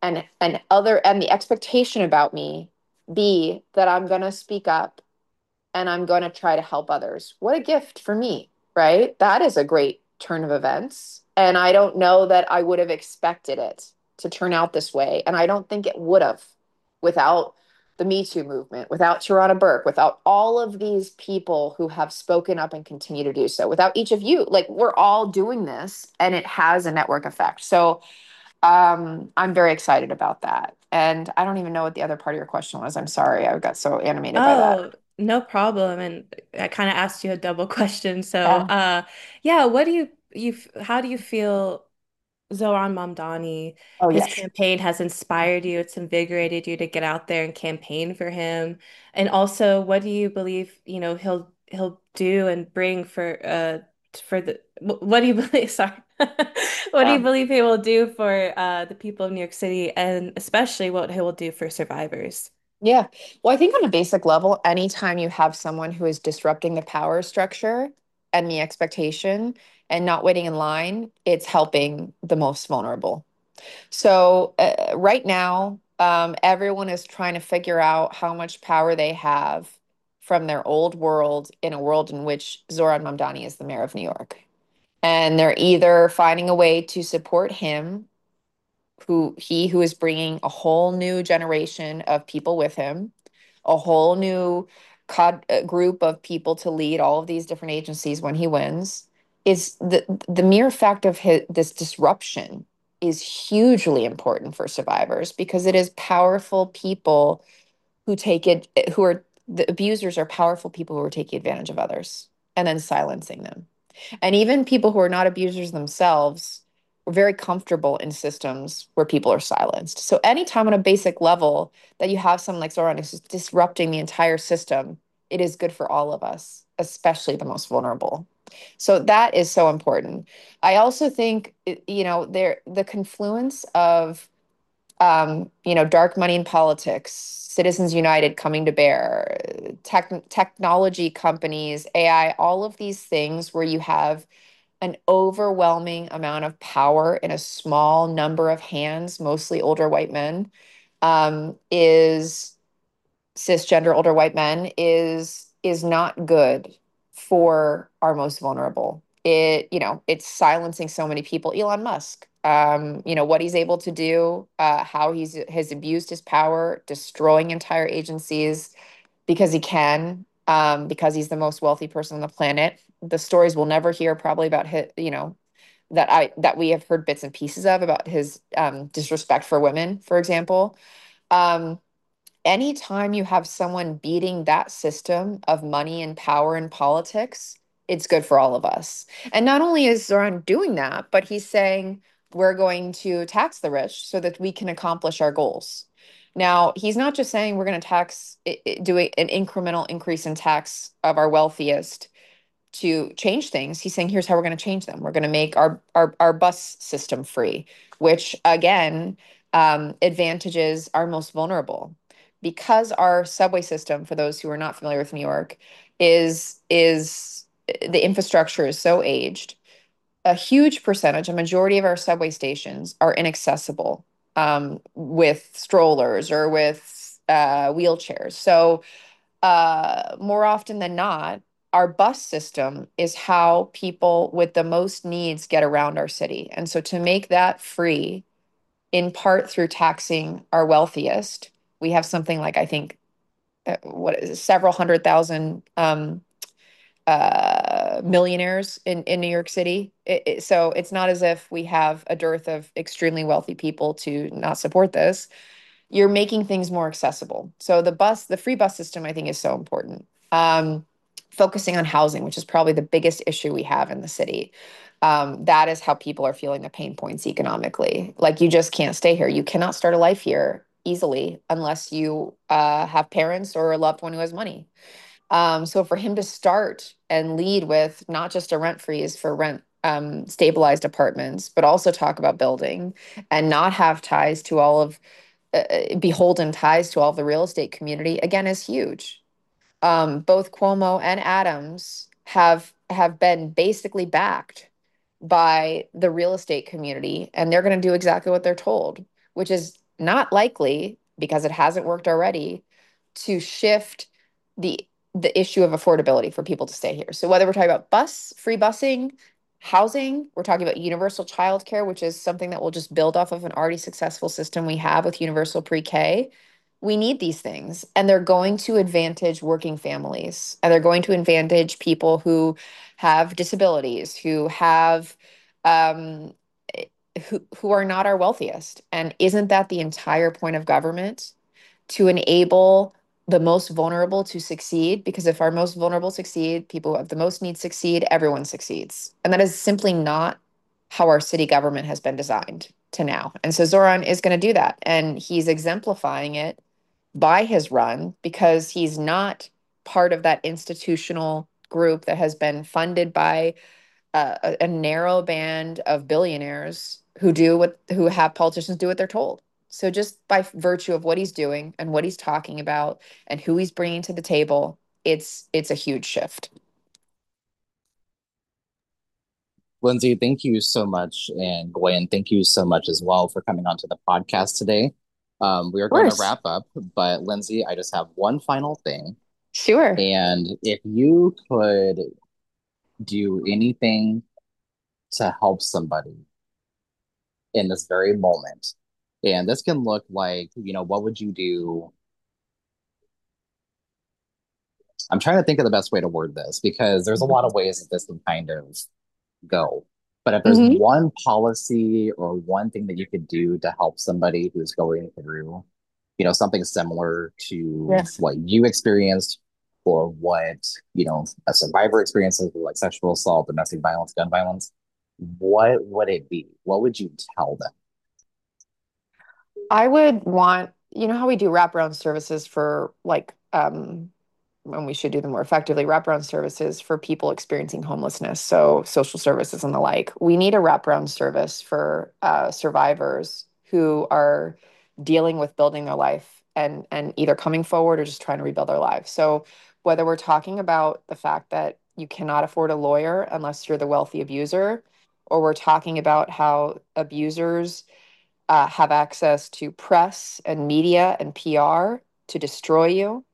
D: and the expectation about me be that I'm going to speak up and I'm going to try to help others. What a gift for me, right? That is a great turn of events. And I don't know that I would have expected it to turn out this way. And I don't think it would have without the Me Too movement, without Tarana Burke, without all of these people who have spoken up and continue to do so, without each of you. Like we're all doing this and it has a network effect. So I'm very excited about that. And I don't even know what the other part of your question was. I'm sorry. I got so animated by that.
E: Oh, no problem. And I kind of asked you a double question. So,
D: Yeah.
E: yeah, what do how do you feel Zoran Mamdani,
D: Oh,
E: his
D: yes.
E: campaign has inspired you, it's invigorated you to get out there and campaign for him? And also, what do you believe, he'll do and bring for the what do you believe, sorry. What do you
D: Yeah.
E: believe he will do for the people of New York City and especially what he will do for survivors?
D: Yeah. Well, I think on a basic level, anytime you have someone who is disrupting the power structure and the expectation and not waiting in line, it's helping the most vulnerable. So right now, everyone is trying to figure out how much power they have from their old world in a world in which Zoran Mamdani is the mayor of New York. And they're either finding a way to support him, who is bringing a whole new generation of people with him, a whole new group of people to lead all of these different agencies when he wins. Is the mere fact of this disruption is hugely important for survivors because it is powerful people who take it who are the abusers are powerful people who are taking advantage of others and then silencing them. And even people who are not abusers themselves are very comfortable in systems where people are silenced. So anytime on a basic level that you have someone like Zoran who's just disrupting the entire system, it is good for all of us, especially the most vulnerable. So that is so important. I also think, the confluence of dark money in politics, Citizens United coming to bear, technology companies, AI, all of these things where you have an overwhelming amount of power in a small number of hands, mostly older white men, is cisgender older white men is not good for our most vulnerable. It's silencing so many people. Elon Musk, what he's able to do, how he's has abused his power, destroying entire agencies because he can, because he's the most wealthy person on the planet. The stories we'll never hear probably about his, that we have heard bits and pieces of about his disrespect for women, for example. Um, Anytime you have someone beating that system of money and power and politics, it's good for all of us. And not only is Zoran doing that, but he's saying we're going to tax the rich so that we can accomplish our goals. Now, he's not just saying we're going to do an incremental increase in tax of our wealthiest to change things. He's saying, here's how we're going to change them. We're going to make our bus system free, which again advantages our most vulnerable. Because our subway system, for those who are not familiar with New York, is the infrastructure is so aged, a huge percentage, a majority of our subway stations are inaccessible with strollers or with wheelchairs. So more often than not, our bus system is how people with the most needs get around our city. And so to make that free, in part through taxing our wealthiest, We have something like, I think, what is it, several hundred thousand millionaires in New York City. So it's not as if we have a dearth of extremely wealthy people to not support this. You're making things more accessible. So the free bus system, I think, is so important. Focusing on housing, which is probably the biggest issue we have in the city. That is how people are feeling the pain points economically. Like, you just can't stay here. You cannot start a life here easily unless you have parents or a loved one who has money. So for him to start and lead with not just a rent freeze for rent stabilized apartments, but also talk about building and not have ties to all of beholden ties to all of the real estate community, again, is huge. Both Cuomo and Adams have been basically backed by the real estate community, and they're going to do exactly what they're told, which is not likely, because it hasn't worked already, to shift the the issue of affordability for people to stay here. So whether we're talking about free busing, housing, we're talking about universal childcare, which is something that will just build off of an already successful system we have with universal pre-K. We need these things, and they're going to advantage working families, and they're going to advantage people who have disabilities, who have um, who are not our wealthiest. And isn't that the entire point of government? To enable the most vulnerable to succeed, because if our most vulnerable succeed, people who have the most needs succeed, everyone succeeds. And that is simply not how our city government has been designed to now. And so Zoran is going to do that. And he's exemplifying it by his run, because he's not part of that institutional group that has been funded by a narrow band of billionaires who have politicians do what they're told. So just by virtue of what he's doing and what he's talking about and who he's bringing to the table, it's a huge shift.
C: Lindsay, thank you so much. And Gwen, thank you so much as well for coming onto the podcast today. We are
D: Of
C: going to
D: course.
C: wrap up, but Lindsay, I just have one final thing.
D: Sure.
C: And if you could do anything to help somebody in this very moment, and this can look like, what would you do? I'm trying to think of the best way to word this, because there's a lot of ways that this can kind of go. But if there's
D: Hmm.
C: one policy or one thing that you could do to help somebody who's going through, something similar to
D: Yes.
C: what you experienced, or what, a survivor experiences, like sexual assault, domestic violence, gun violence, what would it be? What would you tell them?
D: I would want, you know how we do wraparound services for like and we should do them more effectively, wraparound services for people experiencing homelessness, so social services and the like. We need a wraparound service for survivors who are dealing with building their life and either coming forward or just trying to rebuild their lives. So whether we're talking about the fact that you cannot afford a lawyer unless you're the wealthy abuser, or we're talking about how abusers have access to press and media and PR to destroy you,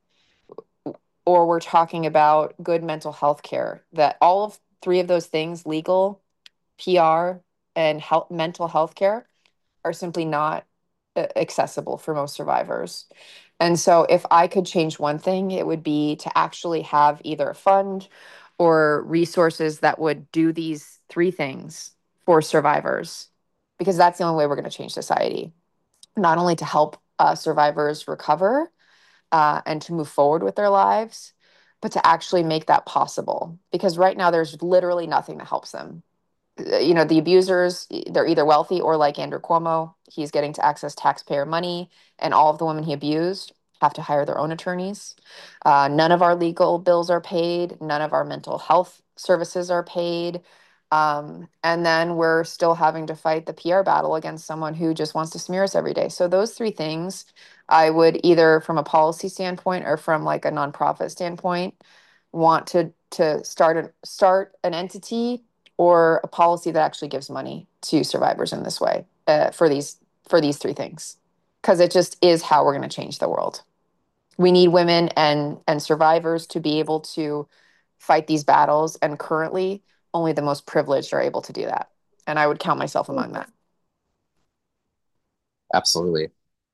D: or we're talking about good mental health care, that all of three of those things, legal, PR, and mental health care, are simply not accessible for most survivors. And so if I could change one thing, it would be to actually have either a fund or resources that would do these three things for survivors, because that's the only way we're going to change society. Not only to help survivors recover and to move forward with their lives, but to actually make that possible. Because right now, there's literally nothing that helps them. The abusers, they're either wealthy or like Andrew Cuomo, he's getting to access taxpayer money, and all of the women he abused have to hire their own attorneys. None of our legal bills are paid. None of our mental health services are paid. And then we're still having to fight the PR battle against someone who just wants to smear us every day. So those three things, I would either from a policy standpoint or from like a nonprofit standpoint want to start an entity or a policy that actually gives money to survivors in this way, for these three things, because it just is how we're going to change the world. We need women and survivors to be able to fight these battles, and currently only the most privileged are able to do that, and I would count myself among that.
C: Absolutely.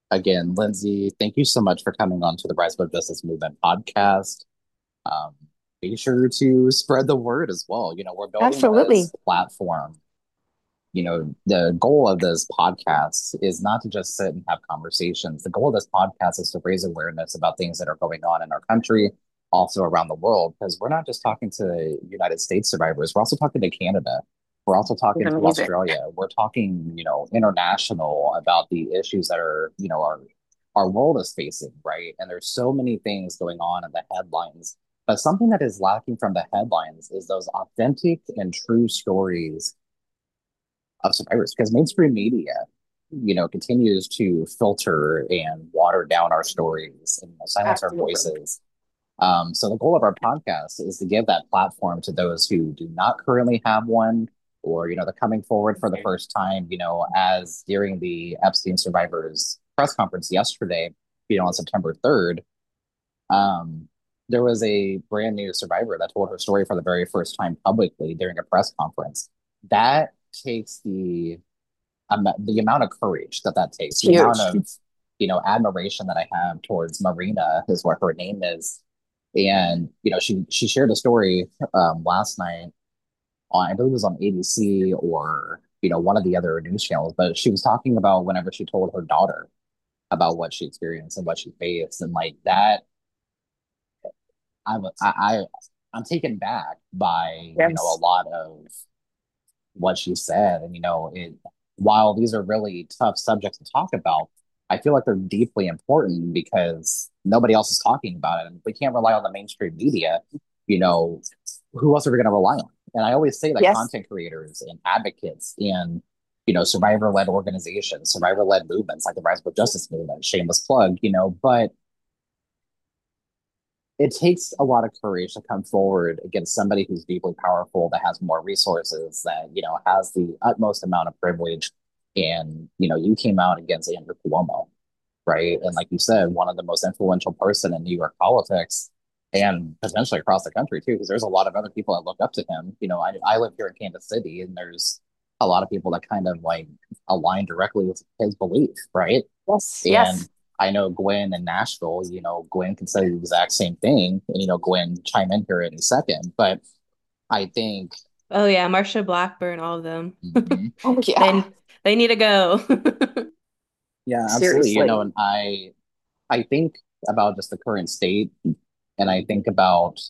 C: Again, Lindsay, thank you so much for coming on to the Rise Above Justice Movement podcast. Um, be sure to spread the word as well. We're building
D: Absolutely.
C: this platform. The goal of this podcast is not to just sit and have conversations. The goal of this podcast is to raise awareness about things that are going on in our country, also around the world, because we're not just talking to United States survivors, we're also talking to Canada. We're also talking to
D: Amazing.
C: Australia. We're talking, international about the issues that our world is facing, right? And there's so many things going on in the headlines. But something that is lacking from the headlines is those authentic and true stories of survivors because mainstream media continues to filter and water down our stories and silence our
D: Absolutely.
C: voices. So the goal of our podcast is to give that platform to those who do not currently have one, or they're coming forward for the first time. As during the Epstein survivors press conference yesterday, on September 3rd, um, there was a brand new survivor that told her story for the very first time publicly during a press conference. That takes the amount of courage that takes,
D: It's
C: the amount
D: huge.
C: of admiration that I have towards Marina is what her name is, and she shared a story last night on, I believe it was on ABC or one of the other news channels, but she was talking about whenever she told her daughter about what she experienced and what she faced, and like that, I'm taken back by a
D: Yes.
C: lot of what she said. And, while these are really tough subjects to talk about, I feel like they're deeply important because nobody else is talking about it. And if we can't rely on the mainstream media, you know, who else are we going to rely on? And I always say that
D: Yes.
C: content creators and advocates and, survivor led organizations, survivor led movements like the Rise Above Justice movement, shameless plug, but it takes a lot of courage to come forward against somebody who's deeply powerful, that has more resources, that has the utmost amount of privilege. And you came out against Andrew Cuomo, right? And like you said, one of the most influential person in New York politics and potentially across the country too, because there's a lot of other people that look up to him. I live here in Kansas City, and there's a lot of people that kind of like align directly with his belief, right?
D: Yes.
C: And
D: Yes.
C: I know Gwen in Nashville, Gwen can say the exact same thing. And, Gwen chime in here in a second. But I think,
E: Oh yeah, Marsha Blackburn, all of them.
C: mhm,
D: Oh, yeah.
E: They they need to go.
C: yeah, absolutely.
D: Seriously.
C: And I think about just the current state, and I think about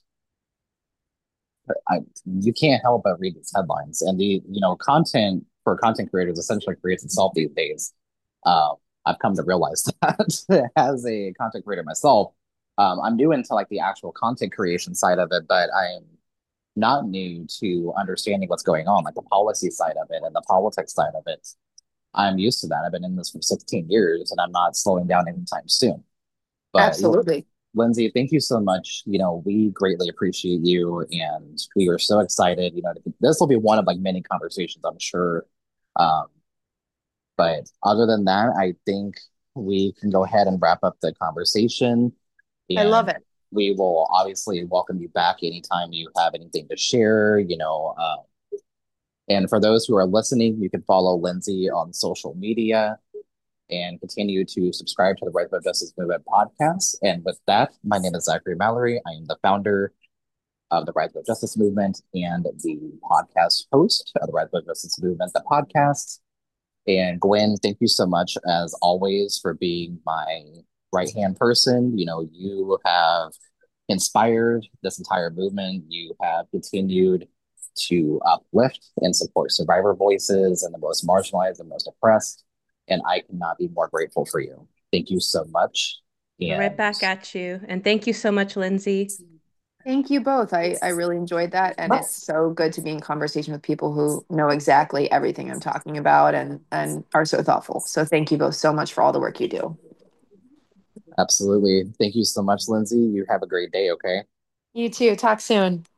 C: you can't help but read these headlines, and the content for content creators essentially creates itself these days. Um, I've come to realize that as a content creator myself, I'm new into like the actual content creation side of it, but I'm not new to understanding what's going on, like the policy side of it and the politics side of it. I'm used to that. I've been in this for 16 years, and I'm not slowing down anytime soon. But
D: Absolutely.
C: Lindsay, thank you so much. We greatly appreciate you, and we are so excited. This will be one of like many conversations, I'm sure. Um, but other than that, I think we can go ahead and wrap up the conversation,
D: I love
C: and
D: it.
C: we will obviously welcome you back anytime you have anything to share. And for those who are listening, you can follow Lindsay on social media and continue to subscribe to the Rise Above Justice Movement podcast. And with that, my name is Zachary Mallory. I am the founder of the Rise Above Justice Movement and the podcast host of the Rise Above Justice Movement, the podcast. And Gwen, thank you so much, as always, for being my right hand person. You have inspired this entire movement. You have continued to uplift and support survivor voices and the most marginalized and most oppressed. And I cannot be more grateful for you. Thank you so much.
E: Right
C: And
E: back at you. And thank you so much, Lindsay.
D: Thank you both. I really enjoyed that. And it's so good to be in conversation with people who know exactly everything I'm talking about and are so thoughtful. So thank you both so much for all the work you do.
C: absolutely. Thank you so much, Lindsay. You have a great day, okay?
D: You too. Talk soon.